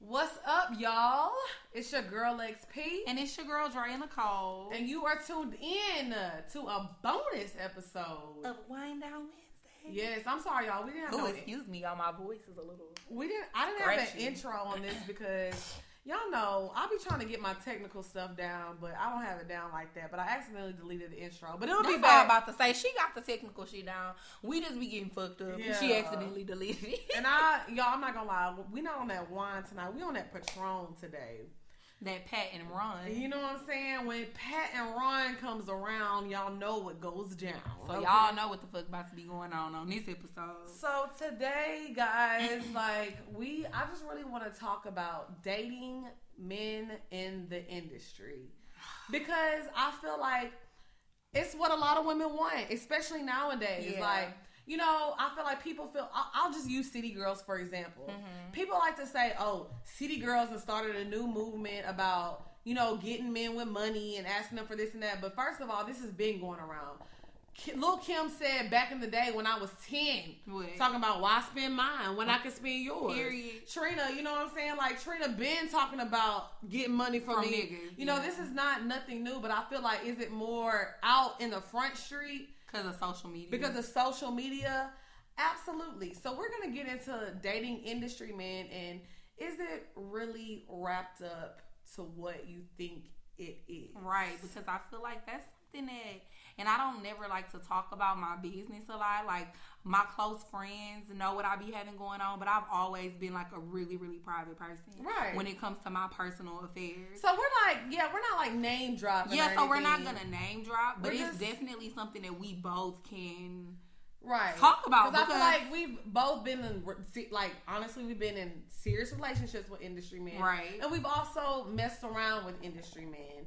What's up, y'all? It's your girl XP. And it's your girl Drea Nicole. And you are tuned in to a bonus episode of Wind Down Wednesday. Yes, I'm sorry, y'all. We didn't have excuse me, y'all. My voice is a little I didn't have an intro on this because y'all know I be trying to get my technical stuff down, but I don't have it down like that. But I accidentally deleted the intro. But it'll be back. I'm about to say she got the technical shit down. We just be getting fucked up. Yeah. She accidentally deleted it. And y'all, I'm not gonna lie, we not on that wine tonight. We on that Patron today. That Pat and Ron. You know what I'm saying? When Pat and Ron comes around, y'all know what goes down. So y'all know what the fuck about to be going on this episode. So today, guys, I just really want to talk about dating men in the industry. Because I feel like it's what a lot of women want, especially nowadays. Yeah. You know, I feel like people feel... I'll just use City Girls, for example. Mm-hmm. People like to say, oh, City Girls have started a new movement about, you know, getting men with money and asking them for this and that. But first of all, this has been going around. Lil' Kim said back in the day when I was 10, talking about why spend mine when I can spend yours. Period. Trina, you know what I'm saying? Like, Trina been talking about getting money from me. Niggas. You know, this is not nothing new, but I feel like, is it more out in the front street? Because of social media. Because of social media? Absolutely. So we're going to get into dating industry men, and is it really wrapped up to what you think it is? Right, because I feel like that's something that, and I don't never like to talk about my business a lot. Like, my close friends know what I be having going on, but I've always been like a really, really private person. Right. When it comes to my personal affairs. So we're not like name dropping. Yeah, so we're not gonna name drop, but it's definitely something that we both can talk about. Because I feel like we've both been in, like, honestly, we've been in serious relationships with industry men. Right. And we've also messed around with industry men.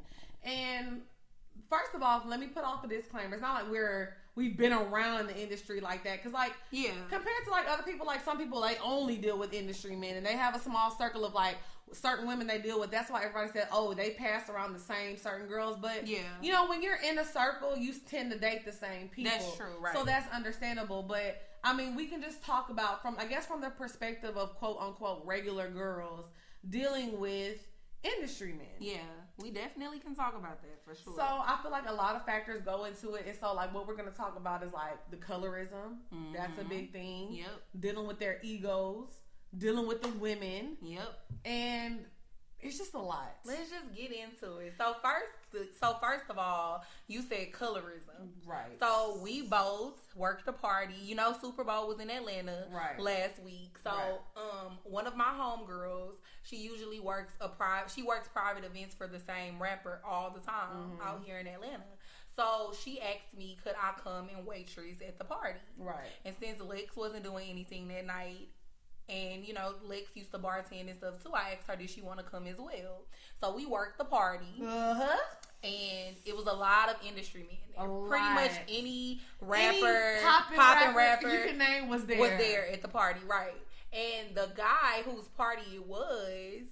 And first of all, let me put off a disclaimer. It's not like we've been around the industry like that. Because, like, compared to, like, other people, like, some people, they only deal with industry men. And they have a small circle of, like, certain women they deal with. That's why everybody said, oh, they pass around the same certain girls. But, you know, when you're in a circle, you tend to date the same people. That's true, right. So that's understandable. But, I mean, we can just talk about, from the perspective of, quote-unquote, regular girls dealing with industry men. Yeah, we definitely can talk about that for sure. So I feel like a lot of factors go into it. And so, like, what we're going to talk about is, like, the colorism. Mm-hmm. That's a big thing. Yep. Dealing with their egos. Dealing with the women. Yep. And it's just a lot. Let's just get into it. So first of all, you said colorism. Right. So we both worked the party. You know, Super Bowl was in Atlanta last week. So one of my homegirls, she usually works private events for the same rapper all the time out here in Atlanta. So she asked me, could I come and waitress at the party? Right. And since Lex wasn't doing anything that night, and, you know, Lex used to bartend and stuff too, I asked her, did she want to come as well? So we worked the party. Uh-huh. And it was a lot of industry men there. Pretty much any poppin' rapper you can name was there at the party, right? And the guy whose party it was,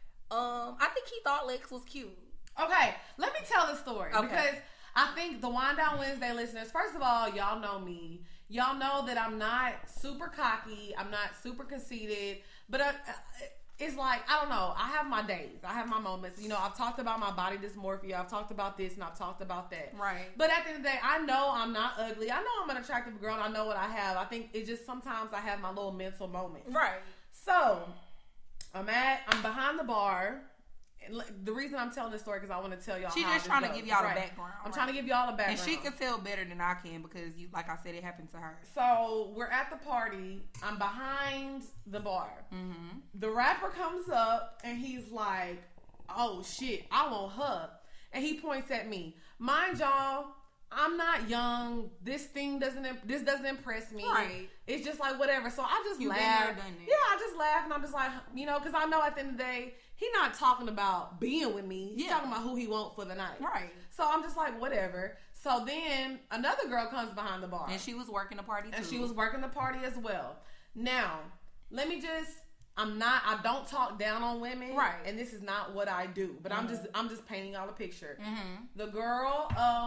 I think he thought Lex was cute. Okay, let me tell the story. Okay. Because I think the Wind Down Wednesday listeners, first of all, y'all know me. Y'all know that I'm not super cocky. I'm not super conceited. But it's like, I don't know. I have my days. I have my moments. You know, I've talked about my body dysmorphia. I've talked about this and I've talked about that. Right. But at the end of the day, I know I'm not ugly. I know I'm an attractive girl and I know what I have. I think it just sometimes I have my little mental moments. Right. So, I'm behind the bar. And the reason I'm telling this story because I want to tell y'all. She's just trying to give y'all the background. I'm trying to give y'all the background, and she can tell better than I can because, like I said, it happened to her. So we're at the party. I'm behind the bar. Mm-hmm. The rapper comes up and he's like, "Oh shit, I want her," and he points at me. Mind y'all, I'm not young. This doesn't impress me. Right. It's just like whatever. So I just laugh. Yeah, I just laugh and I'm just like, you know, because I know at the end of the day, he's not talking about being with me. He's talking about who he wants for the night. Right. So I'm just like, whatever. So then another girl comes behind the bar. And she was working the party too. And she was working the party as well. Now, let me just, I don't talk down on women. Right. And this is not what I do. But I'm just painting y'all a picture. Mm-hmm. The girl,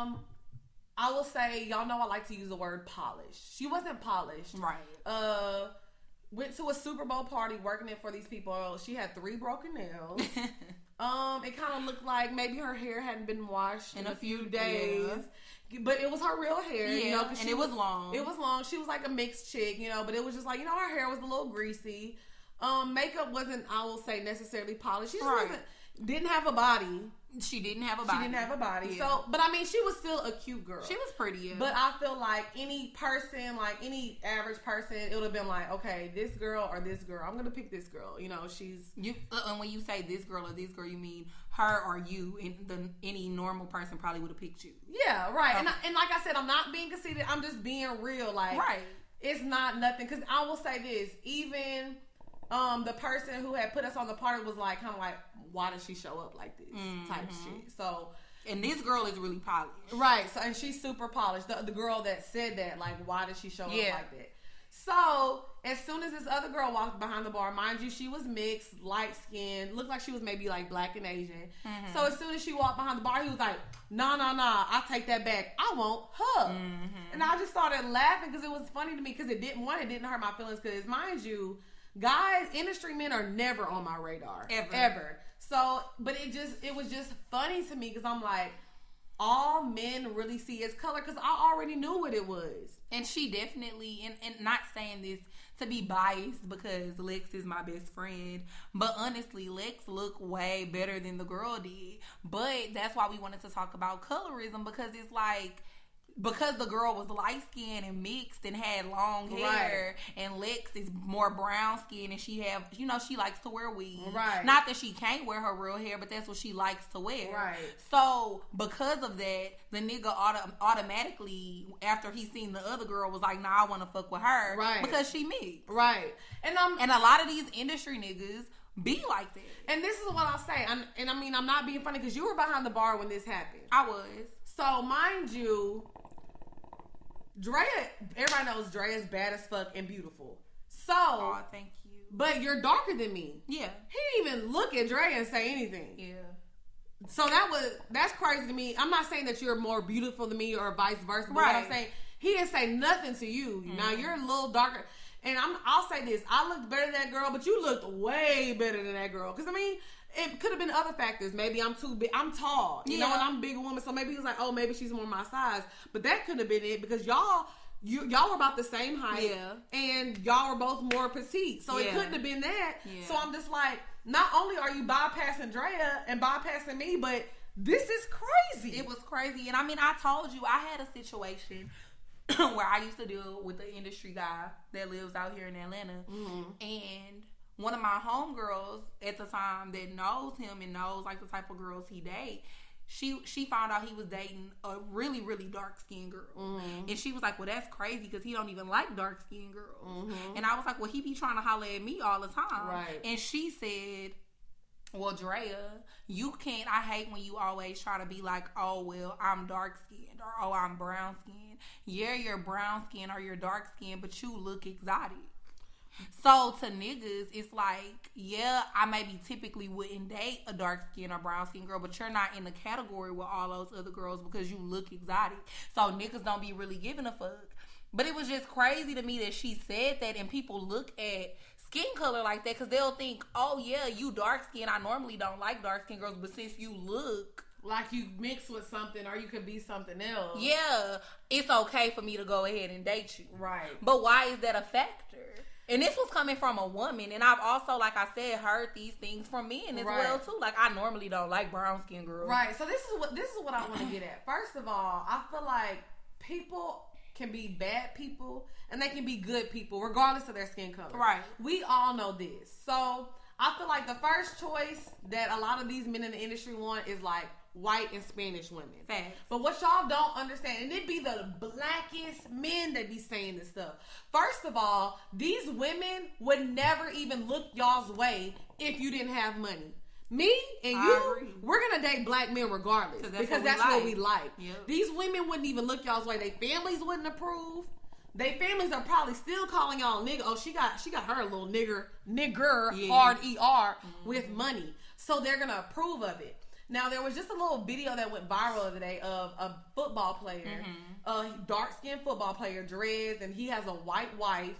I will say, y'all know I like to use the word polished. She wasn't polished. Right. went to a Super Bowl party working it for these people. She had 3 broken nails. It kind of looked like maybe her hair hadn't been washed in a few days. Yeah. But it was her real hair, you know, and it was long. It was long. She was like a mixed chick, you know, but it was just like, you know, her hair was a little greasy. Makeup wasn't, I will say, necessarily polished. She just didn't have a body. She didn't have a body. Yeah. So, but I mean, she was still a cute girl. She was pretty, yeah. But I feel like any person, like any average person, it would have been like, okay, this girl or this girl. I'm going to pick this girl. You know, and when you say this girl or this girl, you mean her or you. And any normal person probably would have picked you. Yeah, right. Okay. And like I said, I'm not being conceited. I'm just being real. Like, it's not nothing. Because I will say this, even the person who had put us on the party was like, kind of like, why does she show up like this type shit? So, and this girl is really polished, right? So, and she's super polished. The girl that said that, like, why does she show up like that? So, as soon as this other girl walked behind the bar, mind you, she was mixed, light skinned, looked like she was maybe like black and Asian. So, as soon as she walked behind the bar, he was like, nah, I take that back. I want her. And I just started laughing because it was funny to me because it didn't hurt my feelings because, mind you, guys, industry men are never on my radar. Ever. So, but it was just funny to me because I'm like, all men really see is color because I already knew what it was. And she definitely, and not saying this to be biased because Lex is my best friend, but honestly, Lex looked way better than the girl did. But that's why we wanted to talk about colorism because it's like, because the girl was light skinned and mixed and had long hair, and Lex is more brown skinned and she likes to wear weave. Right. Not that she can't wear her real hair, but that's what she likes to wear. Right. So because of that, the nigga automatically, after he seen the other girl, was like, nah, I want to fuck with her. Right. Because she mixed. Right. And a lot of these industry niggas be like that. And this is what I'll say. I'm not being funny because you were behind the bar when this happened. I was. So mind you, Drea, everybody knows Drea's bad as fuck and beautiful. So, oh, thank you. But you're darker than me. Yeah. He didn't even look at Drea and say anything. Yeah. So that's crazy to me. I'm not saying that you're more beautiful than me or vice versa. But what I'm saying, he didn't say nothing to you. Now you're a little darker. And I'll say this: I looked better than that girl, but you looked way better than that girl. Because I mean, it could have been other factors. Maybe I'm too big. I'm tall, you know, and I'm a bigger woman. So maybe he was like, oh, maybe she's more my size. But that could have been it because y'all were about the same height, and y'all were both more petite. So it couldn't have been that. Yeah. So I'm just like, not only are you bypassing Drea and bypassing me, but this is crazy. It was crazy, and I mean, I told you I had a situation where I used to deal with an industry guy that lives out here in Atlanta, and one of my homegirls at the time that knows him and knows like the type of girls he date, she found out he was dating a really, really dark skinned girl, and she was like, well, that's crazy because he don't even like dark skinned girls, and I was like, well, he be trying to holler at me all the time, right? And she said, well, Drea, you can't. I hate when you always try to be like, oh, well, I'm dark skinned or oh, I'm brown skinned. Yeah, you're brown skinned or you're dark skinned, but you look exotic. So to niggas, it's like, yeah, I maybe typically wouldn't date a dark skinned or brown skinned girl, but you're not in the category with all those other girls because you look exotic. So niggas don't be really giving a fuck. But it was just crazy to me that she said that, and people look at skin color like that because they'll think, oh yeah, you dark skin. I normally don't like dark skin girls, but since you look like you mix with something or you could be something else, yeah, it's okay for me to go ahead and date you. Right. But why is that a factor? And this was coming from a woman, and I've also, like I said, heard these things from men as well too. Like, I normally don't like brown skin girls. Right. So this is what I want to get at. First of all, I feel like people can be bad people and they can be good people regardless of their skin color. Right. We all know this. So I feel like the first choice that a lot of these men in the industry want is like white and Spanish women. Facts. But what y'all don't understand, and it be the blackest men that be saying this stuff. First of all, these women would never even look y'all's way if you didn't have money. Me and you, we're going to date black men regardless because that's what we like. Yep. These women wouldn't even look y'all's way. Their families wouldn't approve. Their families are probably still calling y'all nigga. Oh, she got her a little nigger, hard ER with money. So they're going to approve of it. Now, there was just a little video that went viral the other day of a football player, a dark-skinned football player, dreads, and he has a white wife.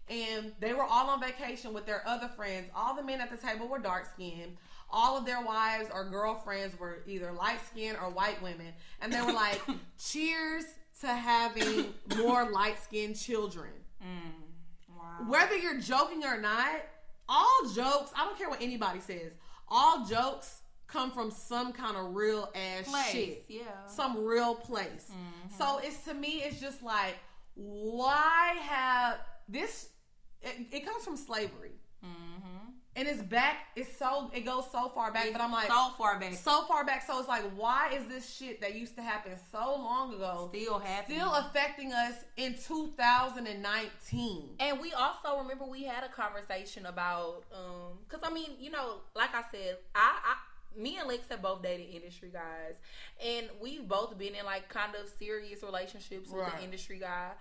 and they were all on vacation with their other friends. All the men at the table were dark-skinned. All of their wives or girlfriends were either light-skinned or white women. And they were like, cheers to having more light-skinned children. Wow. Whether you're joking or not, all jokes, I don't care what anybody says, all jokes come from some kind of real ass shit. Yeah. Some real place. Mm-hmm. So it's, to me, it's just like, why have this, it comes from slavery. Mm-hmm. And it's back, it goes so far back, but I'm like, so far back. So it's like, why is this shit that used to happen so long ago still affecting us in 2019? And we also, remember, we had a conversation about, because I mean, you know, like I said, me and Lex have both dated industry guys, and we've both been in like kind of serious relationships with the industry guy,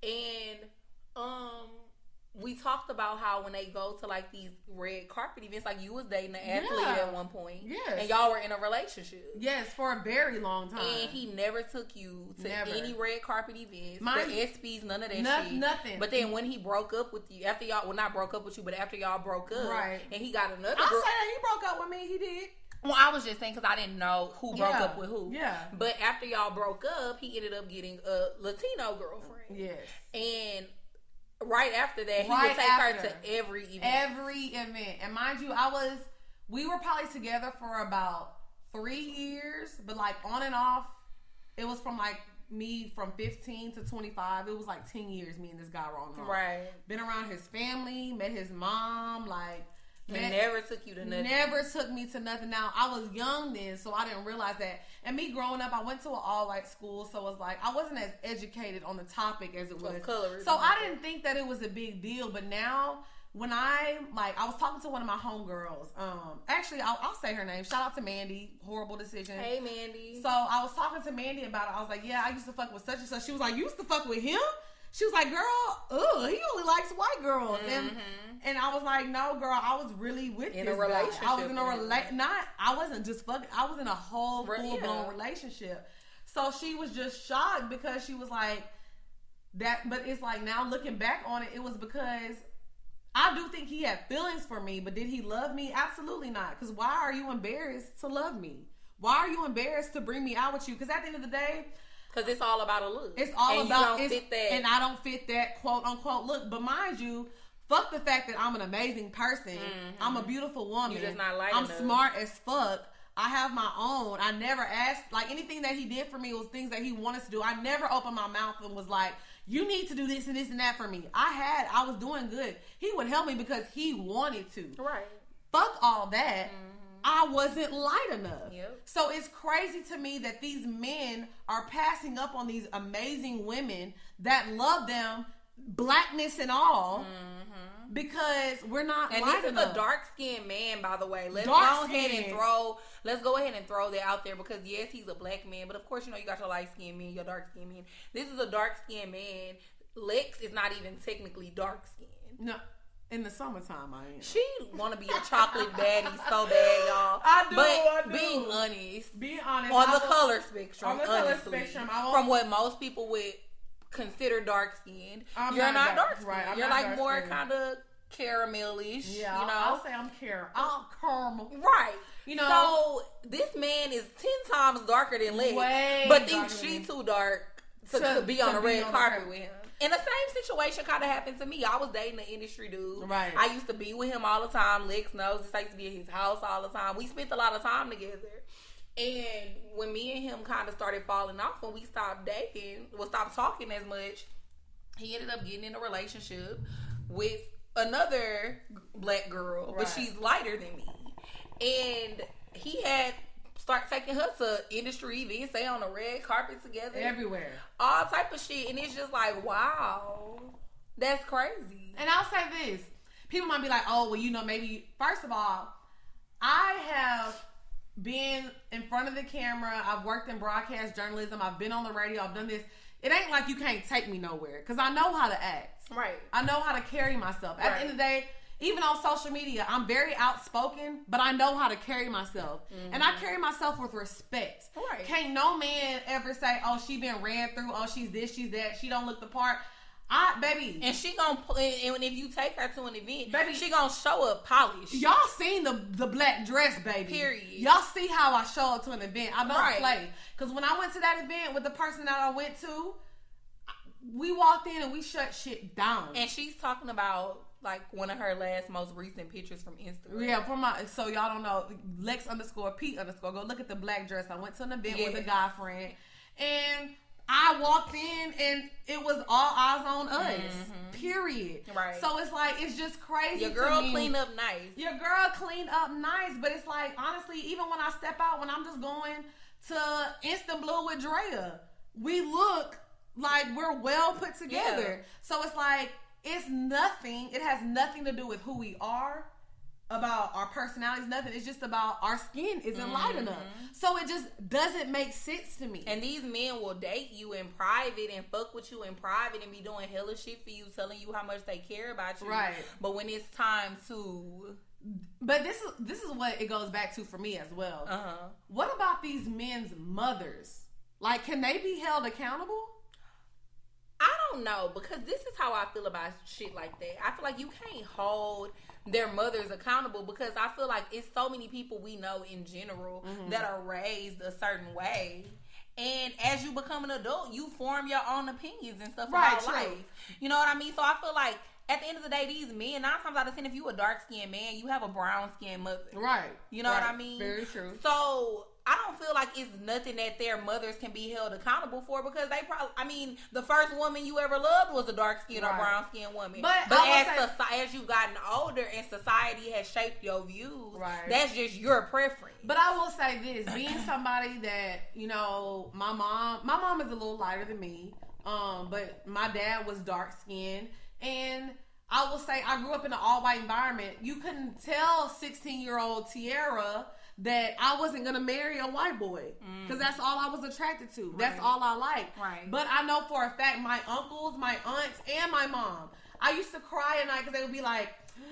and we talked about how when they go to like these red carpet events, like you was dating an athlete at one point, and y'all were in a relationship, for a very long time, and he never took you to any red carpet events, the ESPYs, none of that shit, nothing. But then when he broke up with you, after y'all, well, not broke up with you, but after y'all broke up, and he got another girl, I'll say that he broke up with me, he did. Well, I was just saying because I didn't know who broke up with who. Yeah. But after y'all broke up, he ended up getting a Latino girlfriend. Yes. And right after that, he would take her to every event. And mind you, we were probably together for about 3 years, but like on and off, it was from like me from 15 to 25. It was like 10 years me and this guy were on and off. Right. Been around his family, met his mom, like... And never took you to nothing. Never took me to nothing. Now, I was young then, so I didn't realize that. And me growing up, I went to an all-white school, so it was like, I wasn't as educated on the topic as it was. So I didn't think that it was a big deal. But now, when I was talking to one of my homegirls. Actually, I'll say her name. Shout out to Mandy. Horrible decision. Hey, Mandy. So I was talking to Mandy about it. I was like, yeah, I used to fuck with such and such. She was like, you used to fuck with him? She was like, girl, he only likes white girls. Mm-hmm. And I was like, no, girl, I was really with this a relationship. Guy. I was in a I wasn't just fucking, I was in a whole full-blown relationship. So she was just shocked because she was like, that, but it's like now looking back on it, it was because I do think he had feelings for me, but did he love me? Absolutely not. Because why are you embarrassed to love me? Why are you embarrassed to bring me out with you? Because at the end of the day, because it's all about a look. It's all about fit that. And I don't fit that quote unquote look. But mind you, fuck the fact that I'm an amazing person. Mm-hmm. I'm a beautiful woman. You're just not light I'm enough. Smart as fuck. I have my own. I never asked, like anything that he did for me was things that he wanted to do. I never opened my mouth and was like, you need to do this and this and that for me. I was doing good. He would help me because he wanted to. Right. Fuck all that. Mm-hmm. I wasn't light enough. Yep. So it's crazy to me that these men are passing up on these amazing women that love them, blackness and all, because we're not light enough. And this is a dark-skinned man, by the way. Let's go ahead and throw that out there because, yes, he's a black man, but of course, you know, you got your light-skinned men, your dark-skinned men. This is a dark-skinned man. Lex is not even technically dark-skinned. No. In the summertime, I am. She want to be a chocolate baddie so bad, y'all. I do. Being honest, on the color spectrum, from what most people would consider dark skinned, you're not dark skinned. Right, you're like more kind of caramelish. Yeah, you know. I'll say I'm caramel. Right. You know. So this man is 10 times darker than Lex, but thinks she too dark to be on a red carpet with him. And the same situation kind of happened to me. I was dating an industry dude. Right. I used to be with him all the time. Lex knows this. I used to be at his house all the time. We spent a lot of time together. And when me and him kind of started falling off, when we stopped stopped talking as much, he ended up getting in a relationship with another black girl, but she's lighter than me. And he had start taking her to industry events, stay on the red carpet together. Everywhere. All type of shit. And it's just like, wow. That's crazy. And I'll say this. People might be like, oh, well, you know, maybe, first of all, I have been in front of the camera. I've worked in broadcast journalism. I've been on the radio. I've done this. It ain't like you can't take me nowhere because I know how to act. Right. I know how to carry myself. At the end of the day, even on social media, I'm very outspoken, but I know how to carry myself. Mm-hmm. And I carry myself with respect. Right. Can't no man ever say, oh, she been ran through, oh, she's this, she's that, she don't look the part. Baby. And she gonna, and if you take her to an event, baby, she gonna show up polished. Y'all seen the black dress, baby. Period. Y'all see how I show up to an event. I don't play. Because when I went to that event with the person that I went to, we walked in and we shut shit down. And she's talking about like one of her most recent pictures from Instagram. Yeah, so y'all don't know, Lex_Pete_. Go look at the black dress. I went to an event with a guy friend, and I walked in and it was all eyes on us. Mm-hmm. Period. Right. So it's like, it's just crazy. Your girl cleaned up nice. Your girl cleaned up nice, but it's like, honestly, even when I step out, when I'm just going to Instant Blue with Drea, we look like we're well put together. Yeah. So it's like, it's nothing. It has nothing to do with who we are, about our personalities, nothing. It's just about our skin isn't light enough. So it just doesn't make sense to me. And these men will date you in private and fuck with you in private and be doing hella shit for you, telling you how much they care about you. Right. But when it's time to... But this is what it goes back to for me as well. Uh-huh. What about these men's mothers? Like, can they be held accountable? I don't know, because this is how I feel about shit like that. I feel like you can't hold their mothers accountable, because I feel like it's so many people we know in general that are raised a certain way. And as you become an adult, you form your own opinions and stuff about life. You know what I mean? So I feel like at the end of the day, these men, 9 times out of 10, if you a dark-skinned man, you have a brown-skinned mother. Right. You know what I mean? Very true. So I don't feel like it's nothing that their mothers can be held accountable for, because they probably, I mean, the first woman you ever loved was a dark-skinned or brown-skinned woman. But as you've gotten older and society has shaped your views, that's just your preference. But I will say this, being somebody that, you know, my mom is a little lighter than me, but my dad was dark-skinned, and I will say I grew up in an all-white environment. You couldn't tell 16-year-old Tiara that I wasn't going to marry a white boy, because that's all I was attracted to. Right. That's all I liked. Right. But I know for a fact my uncles, my aunts, and my mom, I used to cry at night because they would be like,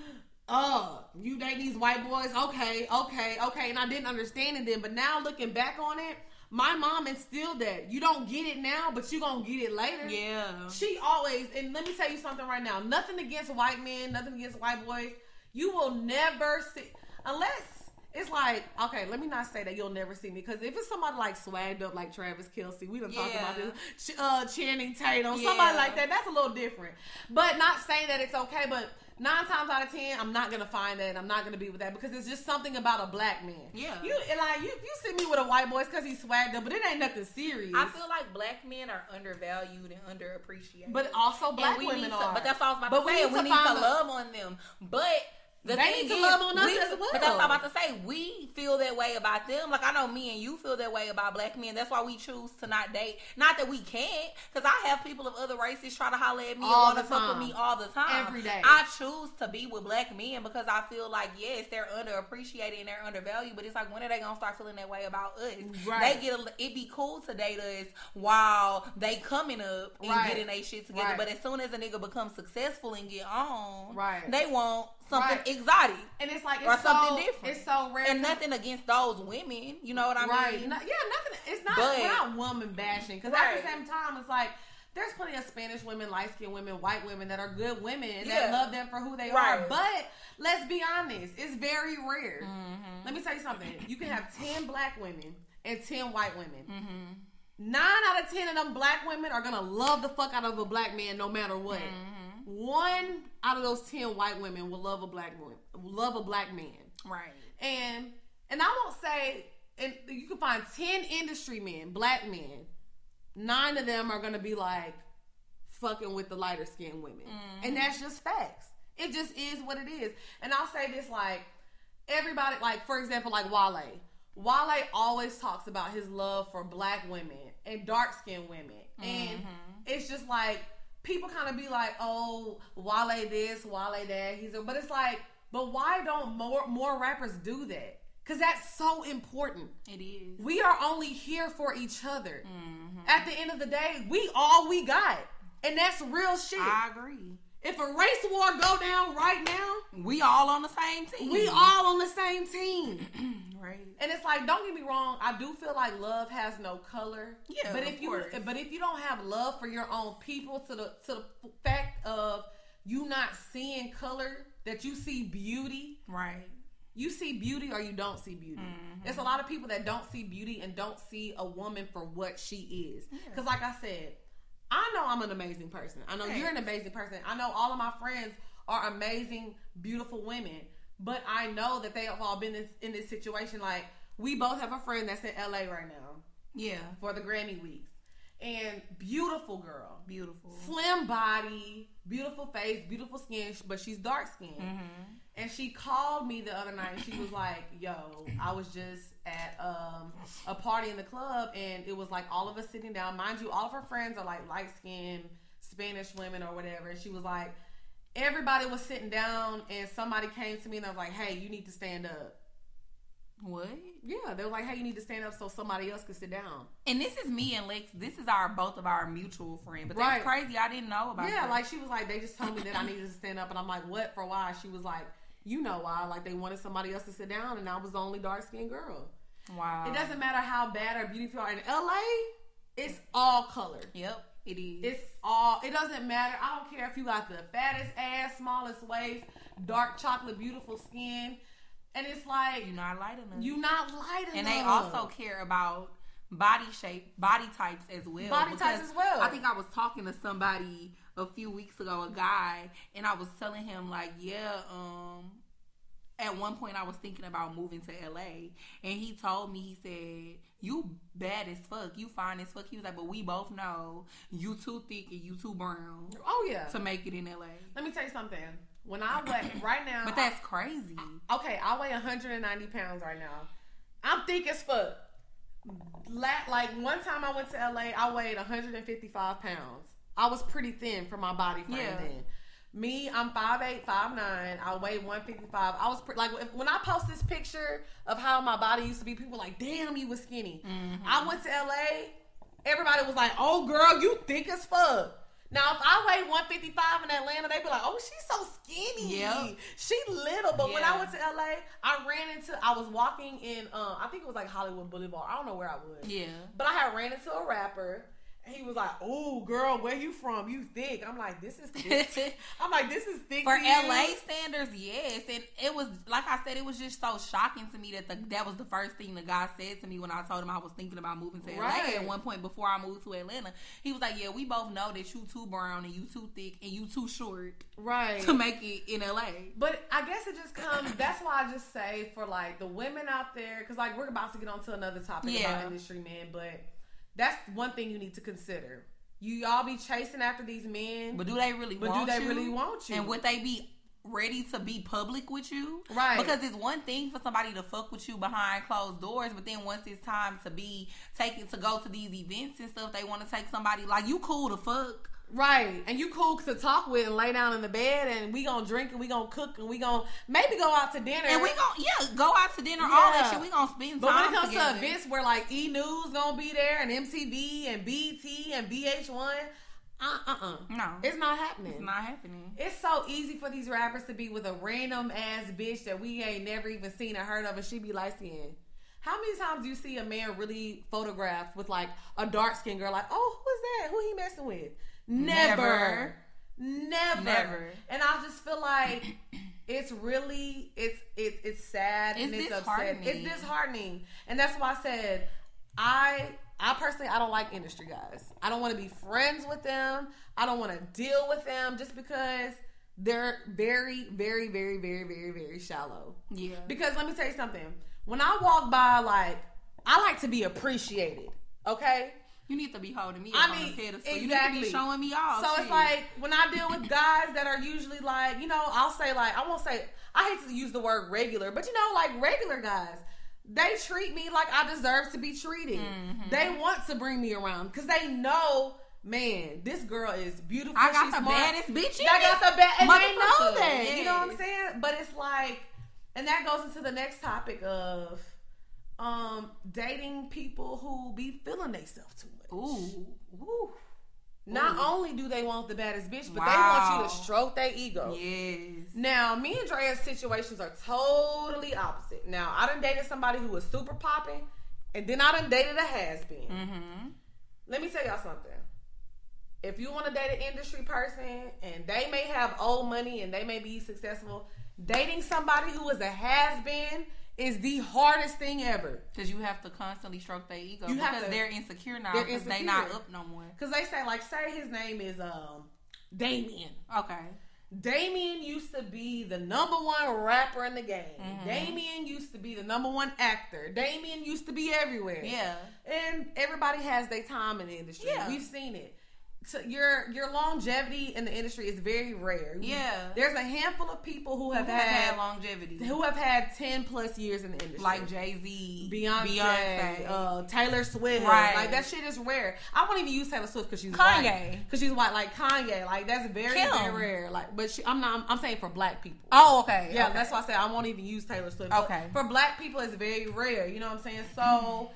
you date these white boys? Okay. And I didn't understand it then. But now looking back on it, my mom instilled that. You don't get it now, but you gonna get it later. Yeah. She always, and let me tell you something right now. Nothing against white men, nothing against white boys. You will never see, unless it's like, okay, let me not say that you'll never see me, because if it's somebody like swagged up like Travis Kelce, we done talked about this, Channing Tatum, somebody like that, that's a little different. But not saying that it's okay, but 9 times out of 10, I'm not gonna find that, and I'm not gonna be with that, because it's just something about a black man. Yeah. You see me with a white boy, it's because he's swagged up, but it ain't nothing serious. I feel like black men are undervalued and underappreciated. But also black women are. But that's all I was about to say. We need to love on them. But they need to love on us as well. But that's what I'm about to say. We feel that way about them. Like, I know me and you feel that way about black men. That's why we choose to not date. Not that we can't, because I have people of other races try to holler at me and want to fuck with me all the time. Every day. I choose to be with black men because I feel like, yes, they're underappreciated and they're undervalued, but it's like, when are they going to start feeling that way about us? Right. It'd be cool to date us while they coming up and getting their shit together. Right. But as soon as a nigga becomes successful and get on, right, they want something exotic, and it's like something different. It's so rare, and nothing against those women. You know what I mean? Nothing. It's not. We're not woman bashing, because at the same time, it's like there's plenty of Spanish women, light skinned women, white women that are good women and that love them for who they are. But let's be honest, it's very rare. Let me tell you something. You can have 10 black women and 10 white women. 9 out of 10 of them black women are gonna love the fuck out of a black man no matter what. 1 out of those 10 white women will love a black man. Right. And I won't say, and you can find 10 industry men, black men, 9 of them are going to be like fucking with the lighter skinned women. And that's just facts. It just is what it is. And I'll say this, like, everybody, like, for example, like Wale. Wale always talks about his love for black women and dark skinned women. And it's just like, people kind of be like, oh, Wale this, Wale that. But it's like, but why don't more rappers do that? Because that's so important. It is. We are only here for each other. At the end of the day, we all we got. And that's real shit. I agree. If a race war go down right now, we all on the same team. We all on the same team. Right. And it's like, don't get me wrong, I do feel like love has no color. Yeah, but if you don't have love for your own people, to the fact of you not seeing color, that you see beauty. Right. You see beauty or you don't see beauty. Mm-hmm. There's a lot of people that don't see beauty and don't see a woman for what she is. Because like I said, I know I'm an amazing person. I know you're an amazing person. I know all of my friends are amazing, beautiful women. But I know that they have all been in this situation. Like, we both have a friend that's in LA right now. Yeah. For the Grammy weeks. And beautiful girl. Beautiful. Slim body, beautiful face, beautiful skin, but she's dark skinned. Mm-hmm. And she called me the other night and she was like, yo, I was just at a party in the club and it was like all of us sitting down. Mind you, all of her friends are like light skinned Spanish women or whatever. And she was like, everybody was sitting down and somebody came to me and I was like, hey, you need to stand up. What? Yeah, they were like, hey, you need to stand up so somebody else could sit down. And this is me and Lex. This is both of our mutual friend. But that's crazy. I didn't know about that. Yeah, like she was like, they just told me that I needed to stand up. And I'm like, what? For why? She was like, you know why. Like, they wanted somebody else to sit down and I was the only dark-skinned girl. Wow. It doesn't matter how bad or beautiful you are. In LA, it's all color. Yep, it is. It doesn't matter. I don't care if you got the fattest ass, smallest waist, dark chocolate, beautiful skin. And it's like, you're not light enough. You're not light enough. And they also care about body shape, body types as well. Body types as well. I think I was talking to somebody a few weeks ago, a guy, and I was telling him like, at one point I was thinking about moving to LA, and he told me, he said, you bad as fuck, you fine as fuck. He was like, but we both know you too thick and you too brown. Oh yeah. To make it in LA. Let me tell you something. When I weigh right now, but that's crazy. I weigh 190 pounds right now. I'm thick as fuck. Like one time I went to LA, I weighed 155 pounds. I was pretty thin for my body frame then. Me, I'm 5'8", 5'9". I weigh 155. I was when I post this picture of how my body used to be, people were like, damn, you was skinny. Mm-hmm. I went to LA, everybody was like, oh girl, you thick as fuck. Now, if I weighed 155 in Atlanta, they'd be like, oh, she's so skinny. Yep. She little. But when I went to LA, I was walking in, I think it was like Hollywood Boulevard. I don't know where I was. Yeah. But I had ran into a rapper. And he was like, oh, girl, where you from? You thick. I'm like, this is thick. I'm like, this is thick for LA standards, yes. And it was, like I said, it was just so shocking to me that was the first thing the guy said to me when I told him I was thinking about moving to LA. At one point before I moved to Atlanta, he was like, yeah, we both know that you too brown and you too thick and you too short to make it in LA. But I guess it just comes, that's why I just say for like the women out there, because like we're about to get on to another topic about industry men, but that's one thing you need to consider. Y'all be chasing after these men. But do they really want you? And would they be ready to be public with you? Right. Because it's one thing for somebody to fuck with you behind closed doors, but then once it's time to be taken to go to these events and stuff, they want to take somebody like you cool to fuck. Right. And you cool to talk with and lay down in the bed and we gonna drink and we gonna cook and we gonna maybe go out to dinner. And we gonna, go out to dinner, all that shit. We gonna spend time But when it comes to events where like E! News gonna be there and MTV and BET and VH1, no. It's not happening. It's not happening. It's so easy for these rappers to be with a random ass bitch that we ain't never even seen or heard of and she be light skinned. How many times do you see a man really photographed with like a dark skinned girl like, oh, who's that? Who he messing with? Never. And I just feel like it's really it's sad and it's upsetting. It's disheartening. And that's why I said I personally I don't like industry guys. I don't want to be friends with them. I don't want to deal with them just because they're very, very, very, very, very, very shallow. Yeah. Because let me tell you something. When I walk by, like, I like to be appreciated. Okay? You need to be holding me up on the pedestal. Exactly. You need to be showing me off. So it's like, when I deal with guys that are usually like, I'll say like, I hate to use the word regular, but like regular guys, they treat me like I deserve to be treated. Mm-hmm. They want to bring me around because they know, man, this girl is beautiful. I got the baddest bitch in I got the best, and they know that. Yes. You know what I'm saying? But it's like, and that goes into the next topic of dating people who be feeling themselves too much. Ooh. Not only do they want the baddest bitch, but they want you to stroke their ego. Yes. Now, me and Drea's situations are totally opposite. Now, I done dated somebody who was super popping, and then I done dated a has-been. Mm-hmm. Let me tell y'all something. If you want to date an industry person, and they may have old money, and they may be successful, dating somebody who is a has-been is the hardest thing ever. Because you have to constantly stroke their ego. Because they're insecure now. Because they not up no more. Because they say, like, say his name is Damien. Okay. Damien used to be the number one rapper in the game. Mm-hmm. Damien used to be the number one actor. Damien used to be everywhere. Yeah. And everybody has their time in the industry. Yeah. We've seen it. So your longevity in the industry is very rare. Yeah. There's a handful of people who have had longevity. Who have had 10 plus years in the industry. Like Jay-Z, Beyonce. Taylor Swift. Right. Like that shit is rare. I won't even use Taylor Swift because she's Kanye. white. Because she's white. Like Kanye. Like that's very, very rare. Like, but I'm saying for black people. Oh, okay. Yeah, okay. That's why I said I won't even use Taylor Swift. Okay. For black people, it's very rare. You know what I'm saying? So,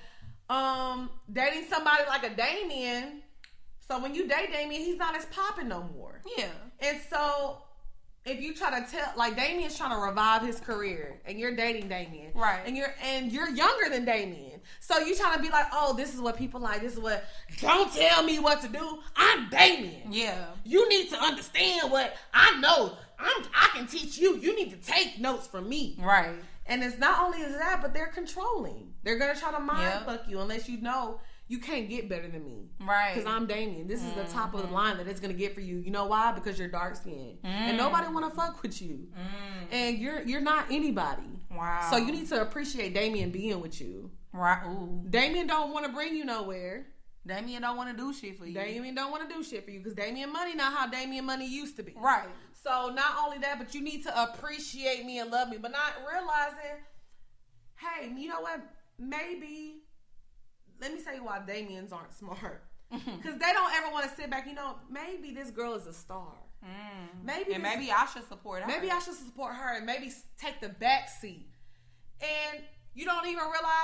dating somebody like a Damien. So when you date Damien, he's not as popping no more. Yeah. And so if you try to tell, like Damien's trying to revive his career, and you're dating Damien, right? And you're younger than Damien, so you trying to be like, oh, this is what people like. This is what. Don't tell me what to do. I'm Damien. Yeah. You need to understand what I know. I can teach you. You need to take notes from me. Right. And it's not only that, but they're controlling. They're gonna try to mind fuck you unless you know. You can't get better than me. Right. Because I'm Damien. This is the top of the line that it's going to get for you. You know why? Because you're dark skinned. And nobody want to fuck with you. And you're not anybody. Wow. So you need to appreciate Damien being with you. Right. Ooh. Damien don't want to bring you nowhere. Damien don't want to do shit for you. Damien don't want to do shit for you. Because Damien money not how Damien money used to be. Right. So not only that, but you need to appreciate me and love me. But not realizing, hey, you know what? Maybe... Let me tell you why Damians aren't smart. Because they don't ever want to sit back. You know, maybe this girl is a star. Maybe I should support her. Maybe I should support her and maybe take the back seat. And you don't even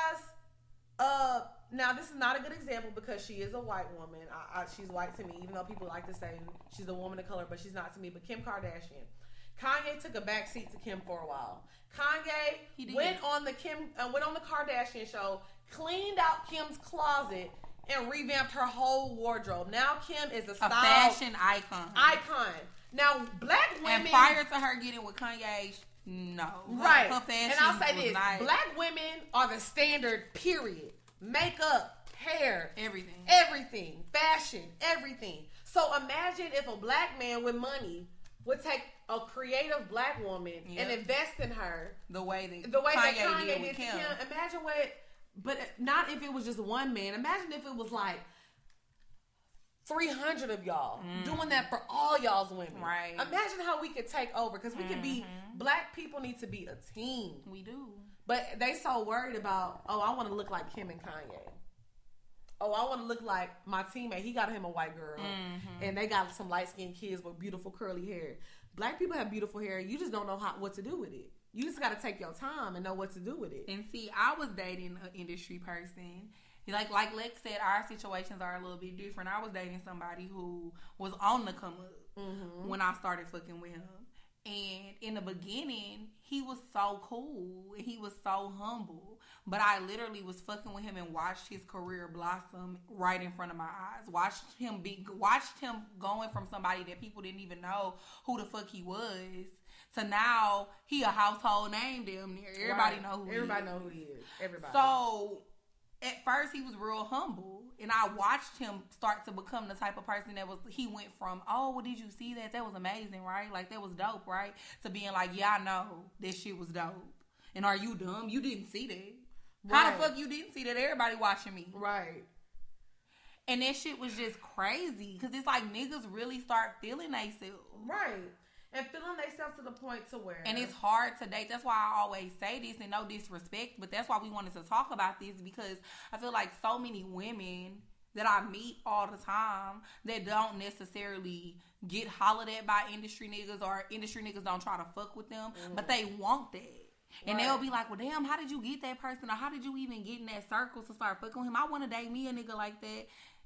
realize, now this is not a good example because she is a white woman. She's white to me, even though people like to say she's a woman of color, but she's not to me. But Kim Kardashian. Kanye took a back seat to Kim for a while. Kanye went on the Kardashian show, cleaned out Kim's closet, and revamped her whole wardrobe. Now Kim is a fashion icon. Now black women, and prior to her getting with Kanye, no, right? Her fashion and I'll say this: nice. Black women are the standard. Period. Makeup, hair, everything, fashion, everything. So imagine if a black man with money would take a creative black woman and invest in her the way that Kanye did with Kim. Imagine but not if it was just one man. Imagine if it was like 300 of y'all doing that for all y'all's women. Right. Imagine how we could take over because we could be, black people need to be a team. We do. But they so worried about, oh, I want to look like Kim and Kanye. Oh, I want to look like my teammate. He got him a white girl. And they got some light-skinned kids with beautiful curly hair. Black people have beautiful hair. You just don't know what to do with it. You just got to take your time and know what to do with it. And see, I was dating an industry person. Like Lex said, our situations are a little bit different. I was dating somebody who was on the come up when I started fucking with him. And in the beginning, he was so cool. He was so humble. But I literally was fucking with him and watched his career blossom right in front of my eyes. Watched him going from somebody that people didn't even know who the fuck he was to now he a household name damn near. Everybody know who he is. Everybody know who he is. Everybody. So at first he was real humble, and I watched him start to become the type of person he went from, oh, well, did you see that? That was amazing, right? Like, that was dope, right? To being like, yeah, I know that shit was dope. And are you dumb? You didn't see that. Right. How the fuck you didn't see that? Everybody watching me. Right. And that shit was just crazy, because it's like niggas really start feeling themselves. Right. And feeling themselves to the point to where... And it's hard to date. That's why I always say this, and no disrespect, but that's why we wanted to talk about this, because I feel like so many women that I meet all the time that don't necessarily get hollered at by industry niggas, or industry niggas don't try to fuck with them, but they want that. And they'll be like, well, damn, how did you get that person? Or how did you even get in that circle to start fucking with him? I want to date me a nigga like that.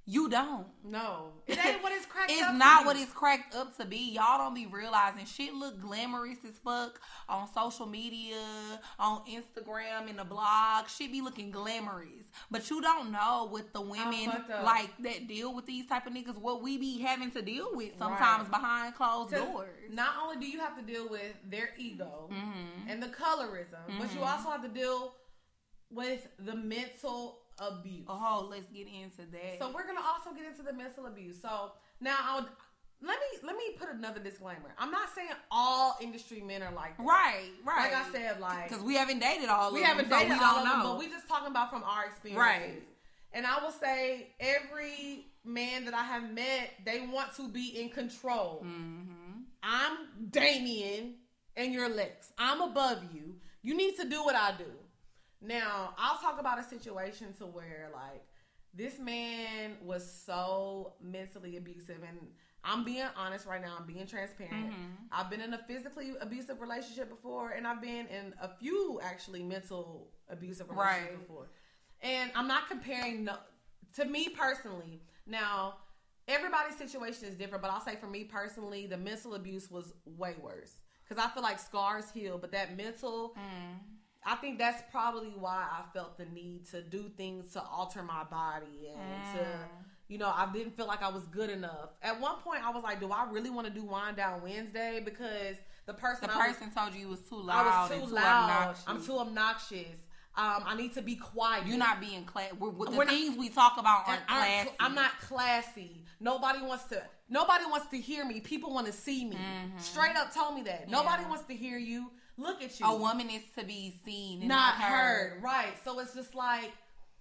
You don't. No. It ain't what it's cracked up to be. It's not what it's cracked up to be. Y'all don't be realizing shit look glamorous as fuck on social media, on Instagram, in the blog. Shit be looking glamorous. But you don't know with the women like that deal with these type of niggas what we be having to deal with sometimes behind closed doors. Not only do you have to deal with their ego and the colorism, but you also have to deal with the mental abuse. Oh, let's get into that. So we're gonna also get into the mental abuse. So now let me put another disclaimer. I'm not saying all industry men are like that. Right. Like I said, like because we haven't dated all of them. We haven't dated all of them, but we just talking about from our experiences. Right. And I will say every man that I have met, they want to be in control. Mm-hmm. I'm Damien and you're Lex. I'm above you. You need to do what I do. Now, I'll talk about a situation to where, like, this man was so mentally abusive, and I'm being honest right now. I'm being transparent. Mm-hmm. I've been in a physically abusive relationship before, and I've been in a few, actually, mental abusive relationships before. And I'm not comparing, to me personally. Now, everybody's situation is different, but I'll say for me personally, the mental abuse was way worse. Because I feel like scars heal, but that mental... I think that's probably why I felt the need to do things to alter my body and to, I didn't feel like I was good enough. At one point, I was like, do I really want to do Wind Down Wednesday? Because the person told you was too loud. I was too loud. Obnoxious. I'm too obnoxious. I need to be quiet. You're not being classy. The things we talk about aren't classy. I'm not classy. Nobody wants to hear me. People want to see me. Mm-hmm. Straight up told me that. Yeah. Nobody wants to hear you. Look at you. A woman is to be seen and not heard. Right. So it's just like,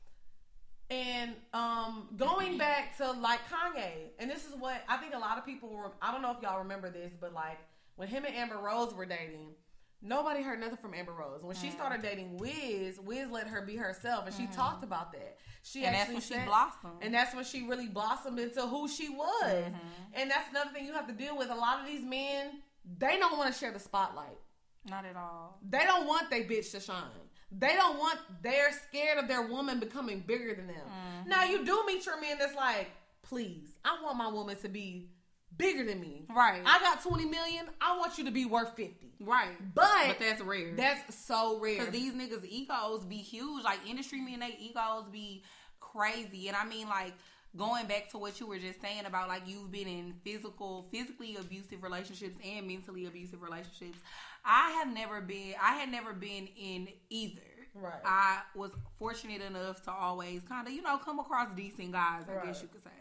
and going back to like Kanye, and this is what I think a lot of people were, I don't know if y'all remember this, but like when him and Amber Rose were dating, nobody heard nothing from Amber Rose. When she started dating Wiz let her be herself, and she talked about that. She blossomed. And that's when she really blossomed into who she was. Mm-hmm. And that's another thing you have to deal with. A lot of these men, they don't want to share the spotlight. Not at all. They don't want their bitch to shine. They're scared of their woman becoming bigger than them. Mm-hmm. Now, you do meet your man that's like, please, I want my woman to be bigger than me. Right. I got 20 million. I want you to be worth 50. Right. But that's rare. That's so rare. Because these niggas' egos be huge. Like, industry men, they egos be crazy. And I mean, like, going back to what you were just saying about, like, you've been in physically abusive relationships and mentally abusive relationships. I had never been in either. Right. I was fortunate enough to always kind of, come across decent guys, I guess you could say.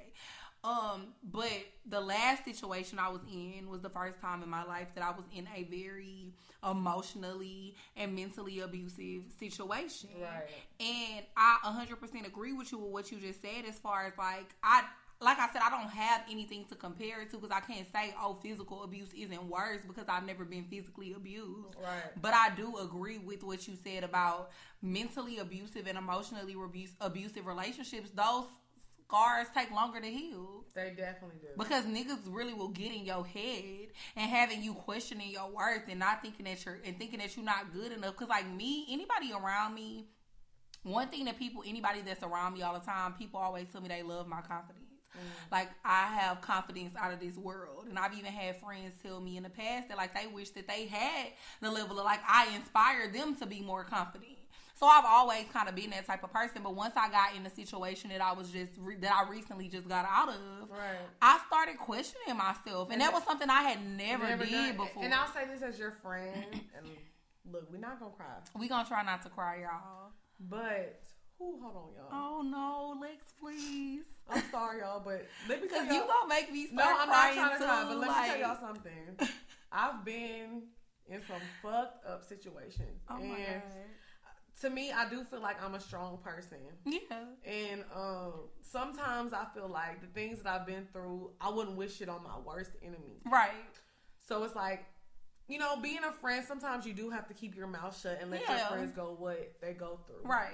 But the last situation I was in was the first time in my life that I was in a very emotionally and mentally abusive situation. Right. And I 100% agree with you with what you just said as far as like I said, I don't have anything to compare it to because I can't say, physical abuse isn't worse because I've never been physically abused. Right. But I do agree with what you said about mentally abusive and emotionally abusive relationships. Those scars take longer to heal. They definitely do. Because niggas really will get in your head and having you questioning your worth and not thinking that you're not good enough. Because like me, anybody around me, one thing that anybody that's around me all the time, people always tell me they love my confidence. Like, I have confidence out of this world. And I've even had friends tell me in the past that, like, they wish that they had the level of, like, I inspired them to be more confident. So I've always kind of been that type of person. But once I got in a situation that I recently just got out of, right, I started questioning myself. And that was something I had never did before. And I'll say this as your friend. And look, we're not going to cry. We're going to try not to cry, y'all. But... Ooh, hold on, y'all. Oh, no, Lex, please. I'm sorry, y'all, but let me tell y'all. You gonna make me start I'm not trying to too, cry, but let me tell y'all something. I've been in some fucked up situations. Oh, my God. To me, I do feel like I'm a strong person. Yeah. And sometimes I feel like the things that I've been through, I wouldn't wish it on my worst enemy. Right. So it's like, being a friend, sometimes you do have to keep your mouth shut and let your friends go what they go through. Right.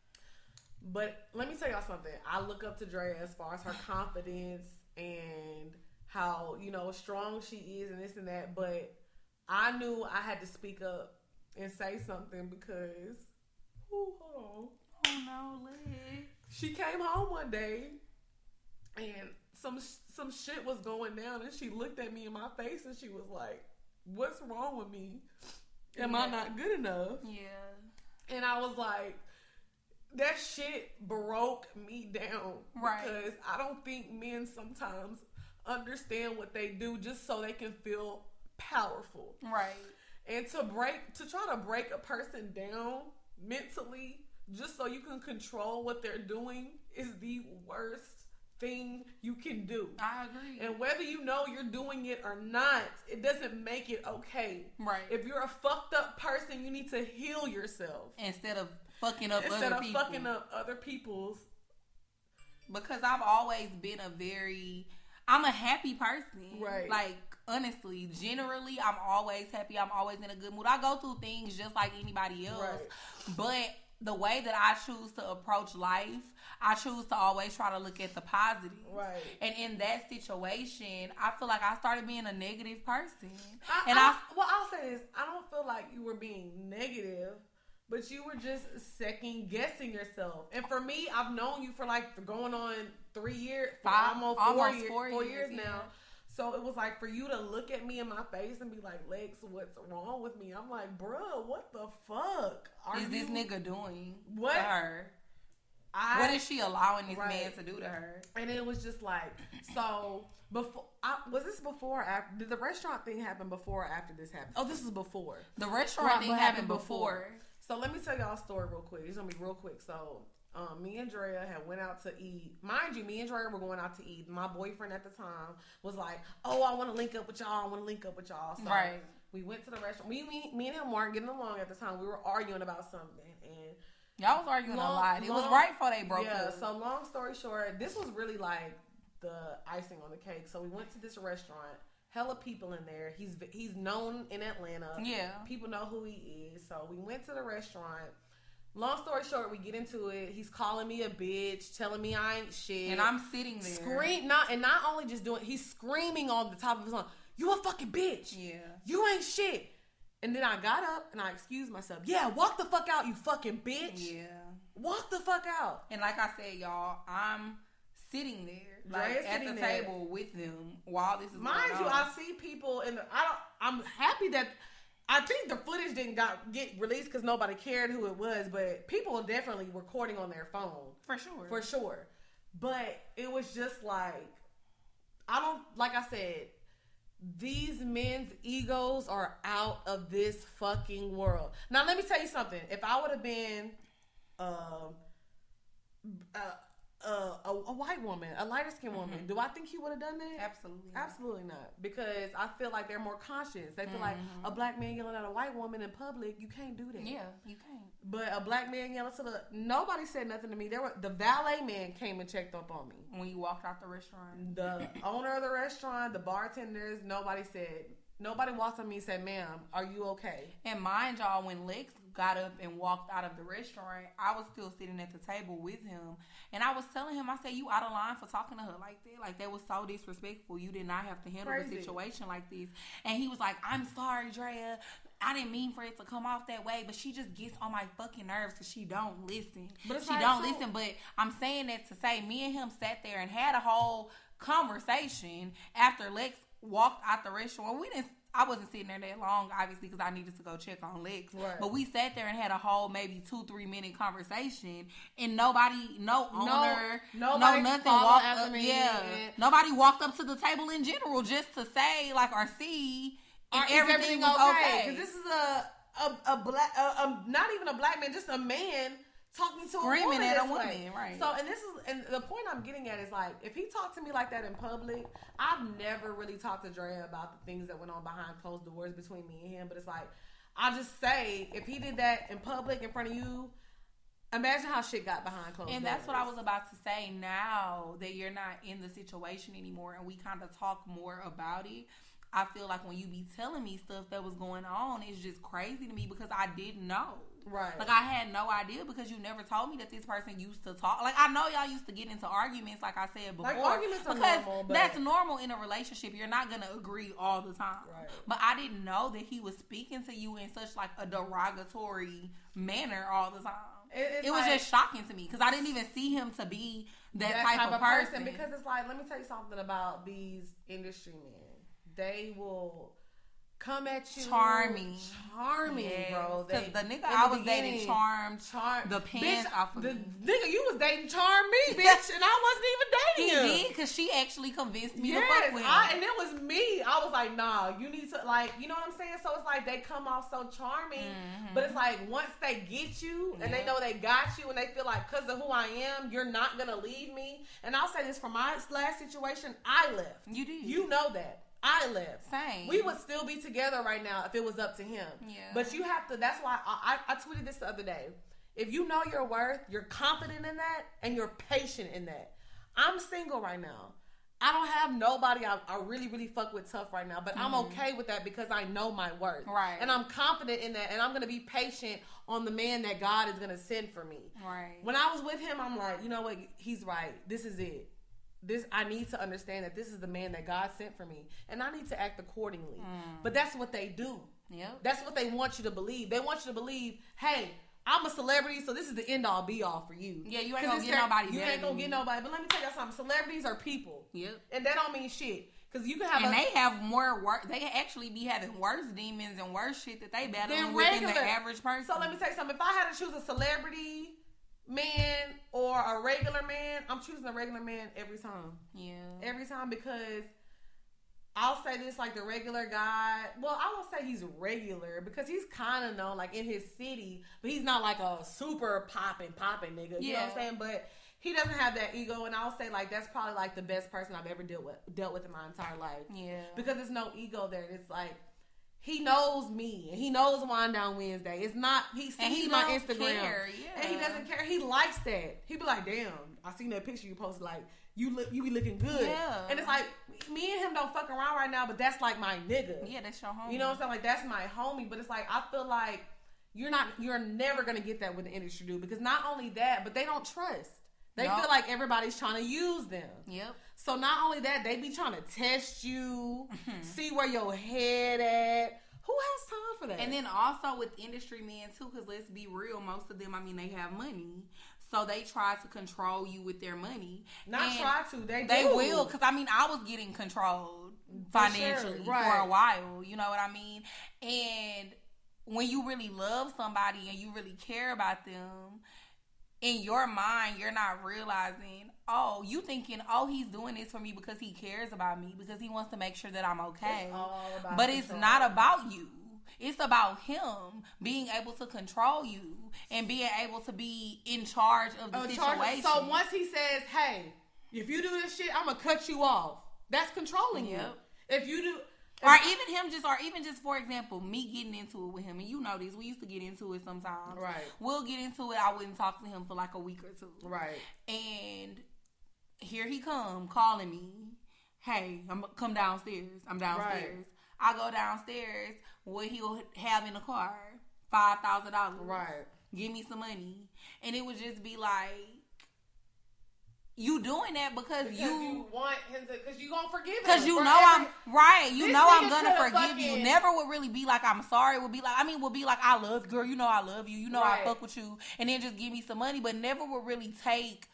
But let me tell y'all something. I look up to Drea as far as her confidence and how, strong she is and this and that. But I knew I had to speak up and say something because, hold on. Oh, no, Liz. She came home one day and some shit was going down, and she looked at me in my face, and she was like, "What's wrong with me? Am I not good enough?" Yeah. And I was like, that shit broke me down. Right. Because I don't think men sometimes understand what they do just so they can feel powerful. Right. And to try to break a person down mentally just so you can control what they're doing is the worst thing you can do. I agree. And whether you know you're doing it or not, it doesn't make it okay. Right. If you're a fucked up person, you need to heal yourself. Instead of fucking up other people's. Because I've always been I'm a happy person. Right. Like, honestly, generally, I'm always happy. I'm always in a good mood. I go through things just like anybody else. Right. But the way that I choose to approach life, I choose to always try to look at the positive. Right. And in that situation, I feel like I started being a negative person. I'll say this. I don't feel like you were being negative, but you were just second guessing yourself. And for me, I've known you for like going on 3 years, almost 4 years now. So it was like for you to look at me in my face and be like, Lex, what's wrong with me? I'm like, bruh, what the fuck is this nigga doing to her? What is she allowing this man to do to her? And it was just like, so before, was this before or after? Did the restaurant thing happen before or after this happened? Oh, this is before. The restaurant thing happened before. So let me tell y'all a story real quick. It's gonna be real quick. So me and Drea had went out to eat. Mind you, me and Drea were going out to eat. My boyfriend at the time was like, "Oh, I want to link up with y'all. So we went to the restaurant. Me and him weren't getting along at the time. We were arguing about something, and y'all was arguing a lot. It was right before they broke up. Yeah. So long story short, this was really like the icing on the cake. So we went to this restaurant. Hella people in there. He's known in Atlanta. Yeah. People know who he is. So we went to the restaurant. Long story short, we get into it. He's calling me a bitch, telling me I ain't shit. And I'm sitting there. Not only just doing, he's screaming on the top of his lungs, "You a fucking bitch. Yeah. You ain't shit." And then I got up and I excused myself. "Yeah, walk the fuck out, you fucking bitch." Yeah. Walk the fuck out. And like I said, y'all, I'm sitting there, at the table with them while this is going on. Mind you, I see people I'm happy that I think the footage didn't get released because nobody cared who it was, but people were definitely recording on their phone. For sure. But it was just like, like I said, these men's egos are out of this fucking world. Now, let me tell you something. If I would have been a white woman, a lighter skinned woman, do I think he would have done that? Absolutely not. Because I feel like they're more conscious. They feel like a black man yelling at a white woman in public, you can't do that. Yeah, you can't. But a black man yelling nobody said nothing to me. The valet man came and checked up on me when you walked out the restaurant. The owner of the restaurant, the bartenders, nobody walked up to me and said, "Ma'am, are you okay?" And mind y'all, when Lex got up and walked out of the restaurant, I was still sitting at the table with him, and I was telling him, I said, "You out of line for talking to her like that. Like, that was so disrespectful. You did not have to handle the situation like this." And he was like, "I'm sorry, Drea. I didn't mean for it to come off that way, but she just gets on my fucking nerves because she don't listen. Listen." But I'm saying that to say, me and him sat there and had a whole conversation after Lex walked out the restaurant. I wasn't sitting there that long, obviously, because I needed to go check on Lex. Right. But we sat there and had a whole maybe 2-3 minute conversation, and nobody, no owner, no nothing walked up. Yeah, nobody walked up to the table in general just to say or see if everything was okay. Because this is a black, not even a black man, just a man talking to screaming at a woman, right? So, and the point I'm getting at is like, if he talked to me like that in public, I've never really talked to Drea about the things that went on behind closed doors between me and him. But it's like, I'll just say, if he did that in public in front of you, imagine how shit got behind closed doors. And that's what I was about to say. Now that you're not in the situation anymore, and we kind of talk more about it, I feel like when you be telling me stuff that was going on, it's just crazy to me because I didn't know. Right. Like, I had no idea because you never told me that this person used to talk. Like, I know y'all used to get into arguments, like I said before. Like, arguments are normal, but that's normal in a relationship. You're not going to agree all the time. Right. But I didn't know that he was speaking to you in such, like, a derogatory manner all the time. It was just shocking to me because I didn't even see him to be that type of person. Because it's like, let me tell you something about these industry men. They will come at you charming, yes. Bro. Because the nigga I was dating charmed the pants off of the me. Nigga you was dating charmed me, bitch, and I wasn't even dating him. He did, because she actually convinced me to fuck with him. And it was me. I was like, nah, you need to, like, you know what I'm saying? So it's like they come off so charming, but it's like once they get you and they know they got you and they feel like because of who I am, you're not gonna leave me. And I'll say this, from my last situation, I left. You did. You know that. I left. Same. We would still be together right now if it was up to him. Yeah. But you have to, that's why I tweeted this the other day. If you know your worth, you're confident in that, and you're patient in that. I'm single right now. I don't have nobody I really, really fuck with tough right now, but I'm okay with that because I know my worth. Right. And I'm confident in that, and I'm going to be patient on the man that God is going to send for me. Right. When I was with him, I'm like, you know what? He's right. This is it. I need to understand that this is the man that God sent for me, and I need to act accordingly. But that's what they do. Yep. That's what they want you to believe. They want you to believe, hey, I'm a celebrity, so this is the end all be all for you. Yeah, you ain't gonna get nobody. You ain't gonna get nobody. But let me tell you something. Celebrities are people. Yep. And that don't mean shit. Because you can have they have more work. They actually be having worse demons and worse shit that they battling with than the average person. So let me tell you something. If I had to choose a celebrity man or a regular man, I'm choosing a regular man every time. Yeah. Every time, because I'll say this, like the regular guy, well, I won't say he's regular because he's kind of known like in his city, but he's not like a super popping nigga. You know what I'm saying? But he doesn't have that ego, and I'll say like that's probably like the best person I've ever dealt with in my entire life. Yeah. Because there's no ego there. It's like he knows me, and he knows Wind Down Wednesday. It's not, he sees my Instagram, and he doesn't care. He likes that. He be like, damn, I seen that picture you posted, like, you be looking good. Yeah. And it's like, me and him don't fuck around right now, but that's like my nigga. Yeah, that's your homie. You know what I'm saying? Like, that's my homie, but it's like, I feel like you're never gonna get that with the industry dude, because not only that, but they don't trust. They feel like everybody's trying to use them. Yep. So not only that, they be trying to test you, see where your head at. Who has time for that? And then also with industry men too, because let's be real, most of them, I mean, they have money. So they try to control you with their money. They will. Because, I mean, I was getting controlled financially for a while. You know what I mean? And when you really love somebody and you really care about them, in your mind, you're not realizing, you thinking, he's doing this for me because he cares about me, because he wants to make sure that I'm okay. But it's not about you. It's about him being able to control you and being able to be in charge of the situation. So once he says, hey, if you do this shit, I'm going to cut you off. That's controlling you. If you do... Or even just for example, me getting into it with him, and you know this, we used to get into it sometimes. Right. We'll get into it. I wouldn't talk to him for like a week or two. Right. And here he come calling me. Hey, come downstairs. I'm downstairs. Right. I go downstairs. What he'll have in the car? $5,000. Right. Give me some money, and it would just be like, you doing that because you want him to, because you gonna forgive him. Because you know I'm right. You know I'm gonna forgive you. Never would really be like, I'm sorry. Would be like, I love you, girl. You know I love you. You know I fuck with you. And then just give me some money, but never would really take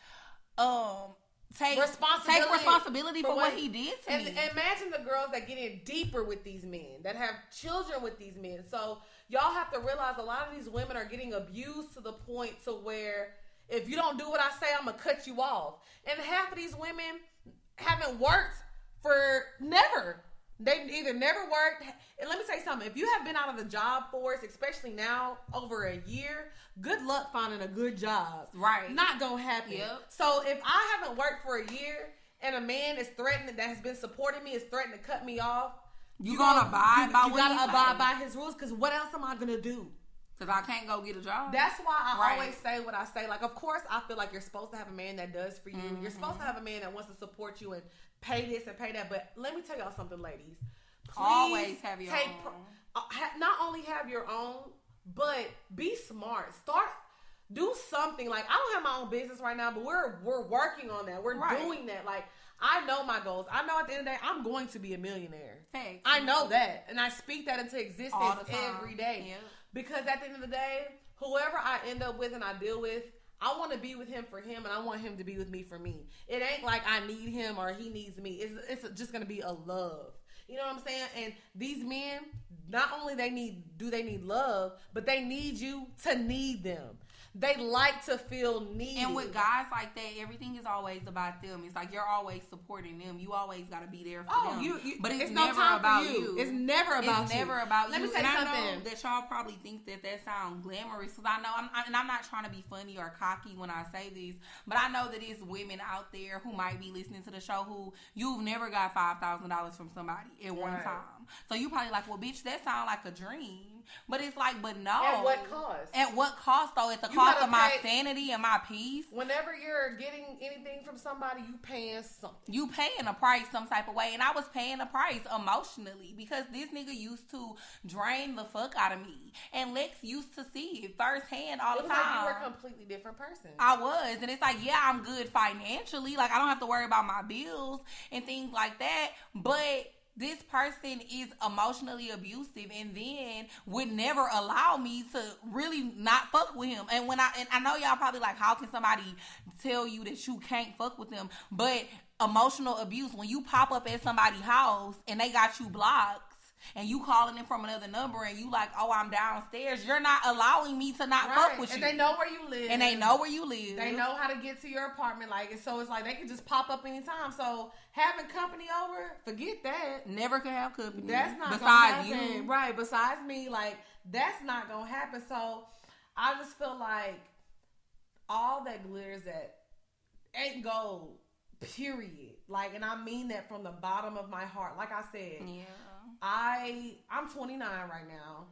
responsibility for what he did to me. Imagine the girls that get in deeper with these men, that have children with these men. So y'all have to realize a lot of these women are getting abused to the point to where, if you don't do what I say, I'm going to cut you off. And half of these women haven't worked for never. They either never worked. And let me tell you something. If you have been out of the job force, especially now, over a year, good luck finding a good job. Right. Not going to happen. Yep. So if I haven't worked for a year and a man is threatening, that has been supporting me, is threatening to cut me off, you gotta abide by his rules, because what else am I going to do? Because I can't go get a job. That's why I always say what I say. Like, of course, I feel like you're supposed to have a man that does for you. Mm-hmm. You're supposed to have a man that wants to support you and pay this and pay that. But let me tell y'all something, ladies. Please always have your own. Not only have your own, but be smart. Do something. Like, I don't have my own business right now, but we're working on that. We're doing that. Like, I know my goals. I know at the end of the day, I'm going to be a millionaire. Thanks. I know that. And I speak that into existence every day. Yep. Because at the end of the day, whoever I end up with and I deal with, I want to be with him for him, and I want him to be with me for me. It ain't like I need him or he needs me. It's just gonna be a love. You know what I'm saying? And these men, not only do they need love, but they need you to need them. They like to feel needed. And with guys like that, everything is always about them. It's like you're always supporting them. You always got to be there for them. But it's never about you. It's never about you. It's never about you. Let me say something. I know that y'all probably think that sounds glamorous, because I know, I'm not trying to be funny or cocky when I say this, but I know that it's women out there who might be listening to the show who you've never got $5,000 from somebody at one time. So you probably like, well, bitch, that sounds like a dream. But it's like, but no. At what cost? At what cost, though? At the cost of my sanity and my peace? Whenever you're getting anything from somebody, you paying something. You paying a price some type of way. And I was paying a price emotionally because this nigga used to drain the fuck out of me. And Lex used to see it firsthand all the time. Like you were a completely different person. I was. And it's like, yeah, I'm good financially. Like, I don't have to worry about my bills and things like that. But this person is emotionally abusive and then would never allow me to really not fuck with him. And I know y'all probably like, how can somebody tell you that you can't fuck with them? But emotional abuse, when you pop up at somebody's house and they got you blocked, and you calling in from another number and you like, oh, I'm downstairs, you're not allowing me to not fuck with you. And they know where you live. They know how to get to your apartment. Like, so it's like they can just pop up anytime. So having company over, forget that. Never can have company. That's not besides gonna happen. You. Right, besides me, like, that's not gonna happen. So I just feel like all that glitters that ain't gold, period. Like, and I mean that from the bottom of my heart. Like I said, yeah. I'm 29 right now.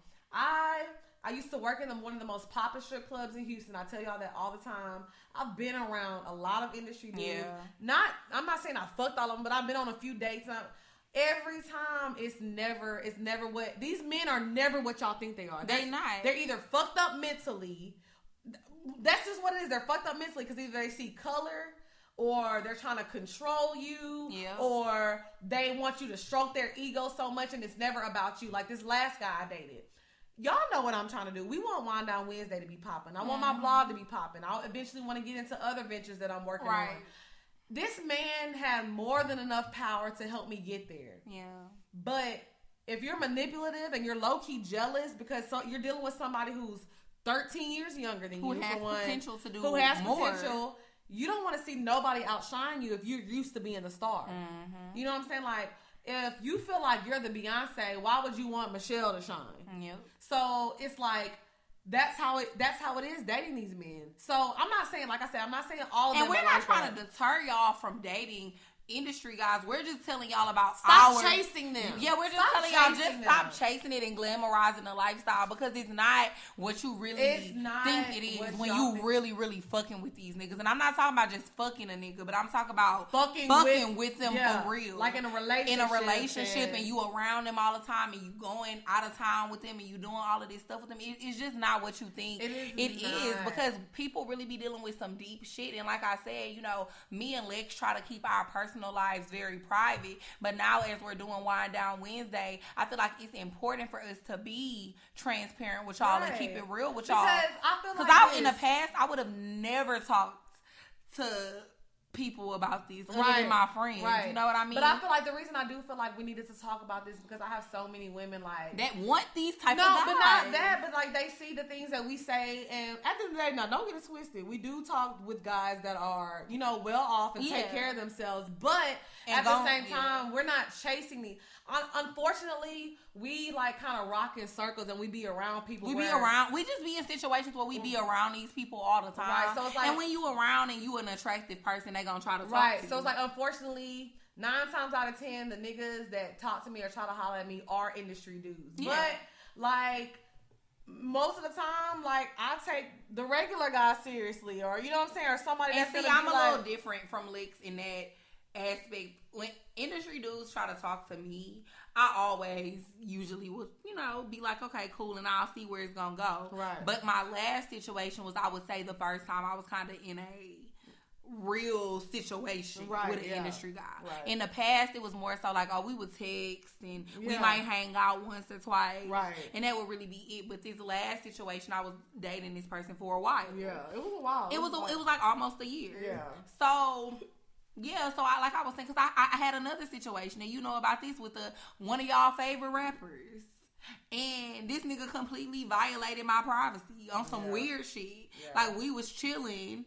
I used to work in one of the most popular strip clubs in Houston. I tell y'all that all the time. I've been around a lot of industry dudes. Yeah. I'm not saying I fucked all of them, but I've been on a few dates. Every time it's never what these men are never what y'all think they are. They're not. They're either fucked up mentally. That's just what it is. They're fucked up mentally because either they see color, or they're trying to control you, or they want you to stroke their ego so much and it's never about you. Like this last guy I dated. Y'all know what I'm trying to do. We want Wind Down Wednesday to be popping. I want my blog to be popping. I'll eventually want to get into other ventures that I'm working on. This man had more than enough power to help me get there. Yeah. But if you're manipulative and you're low-key jealous because you're dealing with somebody who's 13 years younger than you. Who has potential to do more. Who has potential. You don't want to see nobody outshine you if you're used to being a star. Mm-hmm. You know what I'm saying? Like, if you feel like you're the Beyonce, why would you want Michelle to shine? Yep. So it's like that's how it is dating these men. So I'm not saying, like I said, I'm not saying all of them. And we're not trying to deter y'all from dating industry guys. We're just telling y'all about stop chasing them. Yeah, we're just telling y'all just stop chasing it and glamorizing the lifestyle, because it's not what you really think it is when you really, really fucking with these niggas. And I'm not talking about just fucking a nigga, but I'm talking about fucking with them for real. Like in a relationship. And you around them all the time and you going out of town with them and you doing all of this stuff with them. It's just not what you think it is, because people really be dealing with some deep shit. And like I said, you know, me and Lex try to keep our personal lives very private, but now as we're doing Wind Down Wednesday, I feel like it's important for us to be transparent with y'all and keep it real with y'all. Because I feel like in the past I would have never talked to people about this other than my friends. You know what I mean? But I feel like the reason I do feel like we needed to talk about this is because I have so many women like that want these type of guys. No, but not that, but like they see the things that we say, and at the end of the day, now don't get it twisted. We do talk with guys that are, you know, well off and take care of themselves, but at the same time, we're not chasing these. Unfortunately, we like kind of rock in circles and we be around people. We just be in situations where we be around these people all the time. Right. So it's like, and when you around and you an attractive person, they gonna try to talk to you. So it's like, unfortunately, 9 times out of 10, the niggas that talk to me or try to holler at me are industry dudes. Yeah. But like most of the time, like I take the regular guy seriously, or you know what I'm saying, or somebody that's I'm a little different from Lex in that aspect. When industry dudes try to talk to me, I always usually would, you know, be like, okay, cool, and I'll see where it's gonna go. Right. But my last situation was, I would say, the first time I was kind of in a real situation with an industry guy. Right. In the past, it was more so like, oh, we would text and we might hang out once or twice. Right. And that would really be it. But this last situation, I was dating this person for a while. Yeah, it was a while. It was like almost a year. Yeah. So... yeah, so I was saying, because I had another situation, and you know about this with one of y'all favorite rappers. And this nigga completely violated my privacy on some weird shit. Yeah. Like, we was chilling,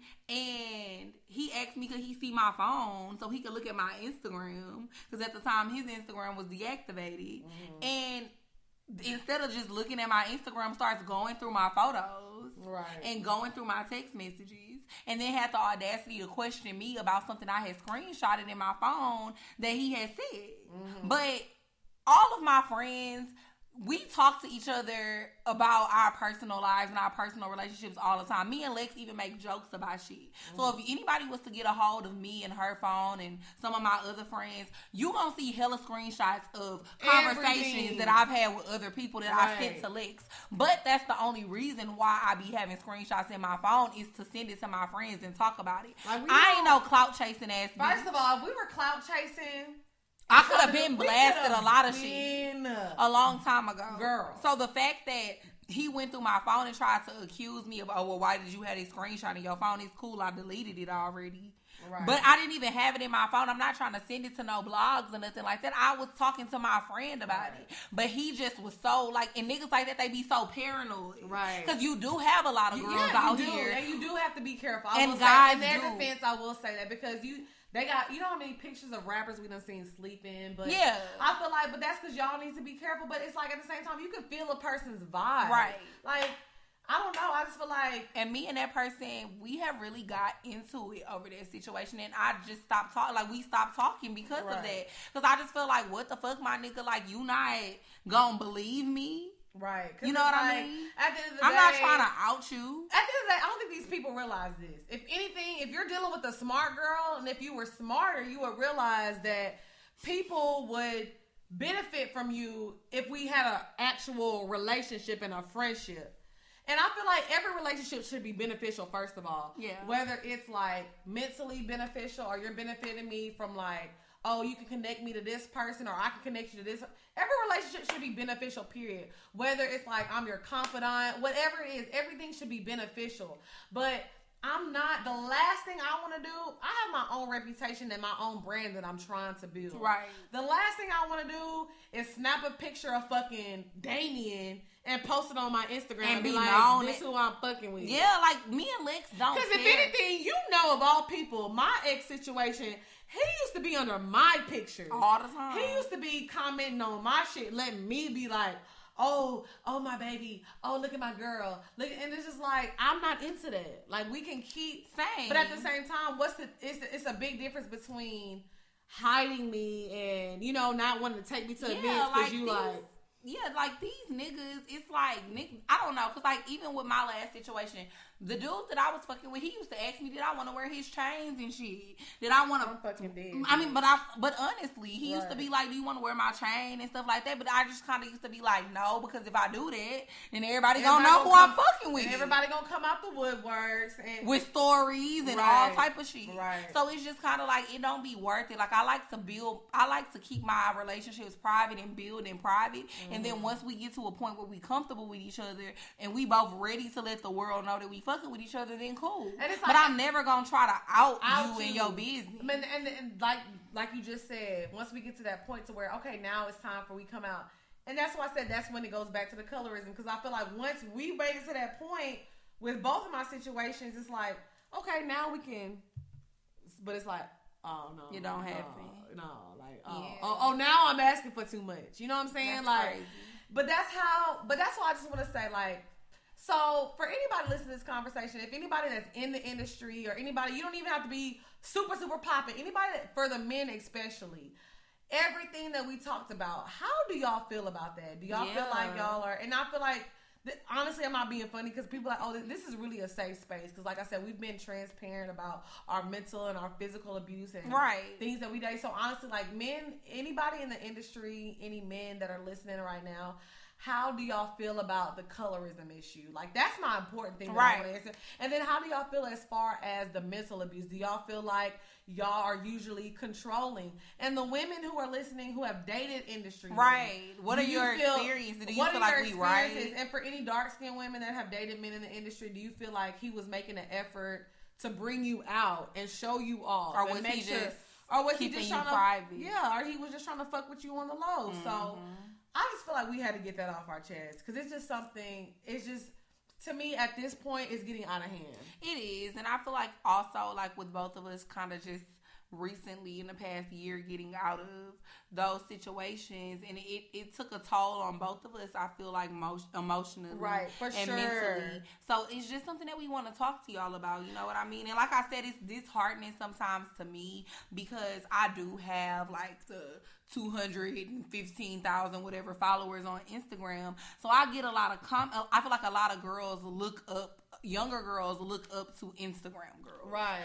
and he asked me could he see my phone so he could look at my Instagram. Because at the time, his Instagram was deactivated. Mm-hmm. And instead of just looking at my Instagram, starts going through my photos. Right. And going through my text messages. And then had the audacity to question me about something I had screenshotted in my phone that he had said. Mm-hmm. But all of my friends, we talk to each other about our personal lives and our personal relationships all the time. Me and Lex even make jokes about shit. Mm-hmm. So if anybody was to get a hold of me and her phone and some of my other friends, you gonna see hella screenshots of conversations that I've had with other people that I sent to Lex. But that's the only reason why I be having screenshots in my phone is to send it to my friends and talk about it. Like I ain't no clout chasing ass bitch. First of all, if we were clout chasing, I could have been blasted a lot of shit a long time ago. Girl. So the fact that he went through my phone and tried to accuse me of, oh, well, why did you have this screenshot in your phone? It's cool. I deleted it already. Right. But I didn't even have it in my phone. I'm not trying to send it to no blogs or nothing like that. I was talking to my friend about it. But he just was so, like, and niggas like that, they be so paranoid. Right. Because you do have a lot of girls out here. And you do have to be careful. In their defense, I will say that because they got, you know how many pictures of rappers we done seen sleeping, but yeah. I feel like, but that's because y'all need to be careful, but it's like at the same time, you can feel a person's vibe. Right. Like, I don't know, I just feel like. And me and that person, we have really got into it over that situation, and I just stopped talking, like we stopped talking because of that. Because I just feel like, what the fuck, my nigga, like you not gonna believe me? Right. You know what I mean? At the end of the I'm day, not trying to out you. At the end of the day, I don't think these people realize this. If anything, if you're dealing with a smart girl, and if you were smarter, you would realize that people would benefit from you if we had an actual relationship and a friendship. And I feel like every relationship should be beneficial, first of all. Yeah. Whether it's like mentally beneficial or you're benefiting me from like, oh, you can connect me to this person or I can connect you to this. Every relationship should be beneficial, period. Whether it's like I'm your confidant, whatever it is, everything should be beneficial. But I'm not, the last thing I want to do, I have my own reputation and my own brand that I'm trying to build. Right. The last thing I want to do is snap a picture of fucking Damien and post it on my Instagram and be like, this is who I'm fucking with. Yeah, like me and Lex don't care. Because if anything, you know of all people, my ex situation, he used to be under my pictures. All the time. He used to be commenting on my shit, letting me be like, oh my baby, oh look at my girl, look, and it's just like I'm not into that. Like we can keep saying, but at the same time, it's a big difference between hiding me and not wanting to take me to events because you like. Yeah, like these niggas, it's like, I don't know, because like even with my last situation, the dude that I was fucking with, he used to ask me, did I want to wear his chains and shit? Did I want to? I'm fucking dead. I mean, but honestly, he used to be like, do you want to wear my chain and stuff like that? But I just kind of used to be like, no, because if I do that, then everybody gonna know who I'm fucking with. And everybody gonna come out the woodworks and with stories and all type of shit. Right. So it's just kind of like, it don't be worth it. Like I like to keep my relationships private and build in private. Mm-hmm. And then once we get to a point where we comfortable with each other and we both ready to let the world know that we fucking with each other, then cool. And it's like, but I'm never gonna try to out you in your business. I mean, and like you just said, once we get to that point to where okay, now it's time for we come out, and that's why I said that's when it goes back to the colorism, because I feel like once we made it to that point with both of my situations, it's like okay, now we can, but it's like oh no, you don't have me. No, like now I'm asking for too much. You know what I'm saying? That's like, crazy. But that's why I just want to say like. So, for anybody listening to this conversation, if anybody that's in the industry or anybody, you don't even have to be super, super popping. Anybody, for the men especially, everything that we talked about, how do y'all feel about that? Do y'all feel like y'all are, and I feel like, honestly, I'm not being funny because people are like, oh, this is really a safe space. Because like I said, we've been transparent about our mental and our physical abuse and things that we do. So honestly, like men, anybody in the industry, any men that are listening right now, how do y'all feel about the colorism issue? Like, that's my important thing that I want to answer. And then how do y'all feel as far as the mental abuse? Do y'all feel like y'all are usually controlling? And the women who are listening who have dated industry men, what are your experiences? Do you feel like we right? And for any dark-skinned women that have dated men in the industry, do you feel like he was making an effort to bring you out and show you all? Or was he just... Or was he just trying private? Yeah, or he was just trying to fuck with you on the low. Mm-hmm. So I just feel like we had to get that off our chest because it's just something. It's just, to me, at this point, it's getting out of hand. It is, and I feel like also like with both of us, kind of just recently in the past year getting out of those situations, and it took a toll on both of us. I feel like emotionally, right, for and sure, mentally. So it's just something that we want to talk to y'all about. You know what I mean? And like I said, it's disheartening sometimes to me because I do have like the 215,000 whatever followers on Instagram, so I get a lot of I feel like a lot of girls younger girls look up to Instagram girls. Right.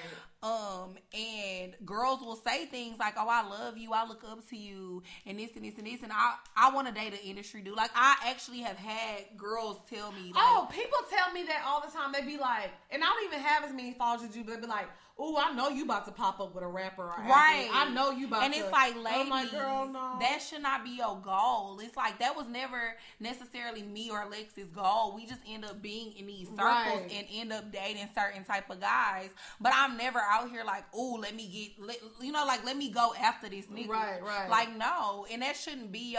And girls will say things like, oh, I love you, I look up to you, and this and this and this, and I want to date an industry dude. Like, I actually have had girls tell me, like, people tell me that all the time. They be like, and I don't even have as many followers as you, but they be like, oh, I know you about to pop up with a rapper or right. I know you about to. And it's like, ladies, I'm like, girl, no. That should not be your goal. It's like, that was never necessarily me or Lexi's goal. We just end up being in these circles and end up dating certain type of guys. But I'm never out here like, oh, let me go after this nigga. Right. Like, no. And that shouldn't be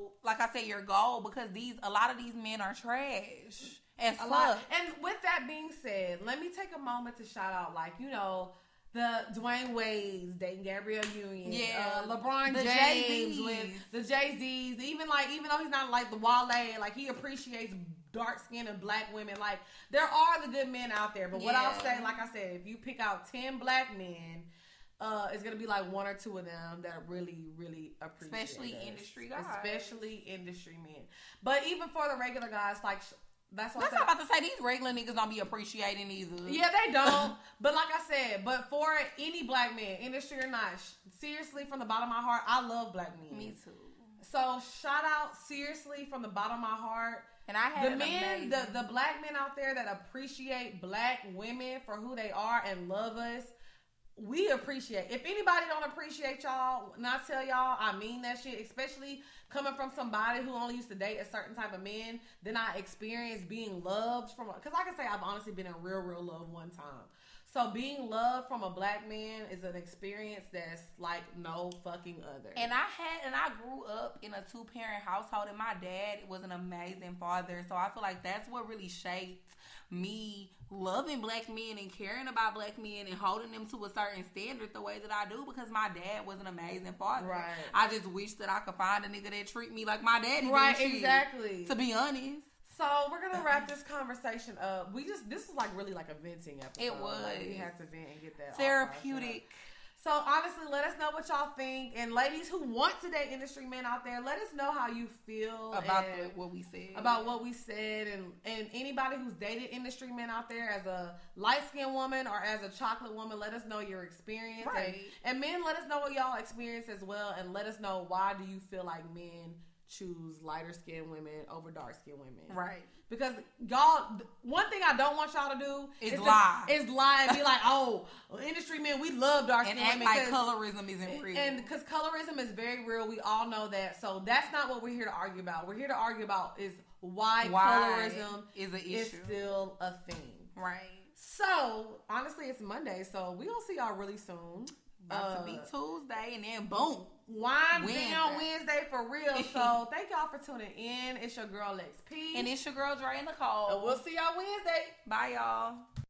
your goal, because a lot of these men are trash. And with that being said, let me take a moment to shout out, like, you know, the Dwayne Wade's dating Gabrielle Union, LeBron James with the Jay-Z's, even though he's not like the Wale, like, he appreciates dark-skinned and black women. Like, there are the good men out there, but what I'll say, like I said, if you pick out 10 black men, it's gonna be like one or two of them that really, really appreciate especially us. Industry guys, especially industry men. But even for the regular guys, like, that's what I'm about to say. These regular niggas don't be appreciating either. Yeah, they don't. But like I said, but for any black man, industry or not, seriously, from the bottom of my heart, I love black men. Me too. So shout out, seriously, from the bottom of my heart. And I had the black men out there that appreciate black women for who they are and love us. We appreciate. If anybody don't appreciate y'all, and I tell y'all, I mean that shit, especially coming from somebody who only used to date a certain type of men, then I experienced being loved from, because I can say I've honestly been in real love one time. So being loved from a black man is an experience that's like no fucking other. And I grew up in a 2-parent household, and my dad was an amazing father. So I feel like that's what really shaped me loving black men and caring about black men and holding them to a certain standard the way that I do, because my dad was an amazing father. Right. I just wish that I could find a nigga that treat me like my daddy. Right, exactly. To be honest. So we're gonna wrap this conversation up. This was like really like a venting episode. It was. Like, we had to vent and get that therapeutic. So honestly, let us know what y'all think, and ladies who want to date industry men out there, let us know how you feel about what we said. And anybody who's dated industry men out there, as a light skinned woman or as a chocolate woman, let us know your experience. Right. And men, let us know what y'all experience as well, and let us know why do you feel like men choose lighter skinned women over dark skinned women. Right. Because y'all, one thing I don't want y'all to do is lie and be like, oh, industry men, we love dark skinned women. And act like colorism isn't real. And because colorism is very real, we all know that. So that's not what we're here to argue about. We're here to argue about is why colorism is an issue. Is still a thing. Right. So honestly, it's Monday, so we gonna see y'all really soon. About to be Tuesday, and then boom, wind down Wednesday for real. So thank y'all for tuning in. It's your girl Lex P, and it's your girl Dre Nicole. And we'll see y'all Wednesday. Bye, y'all.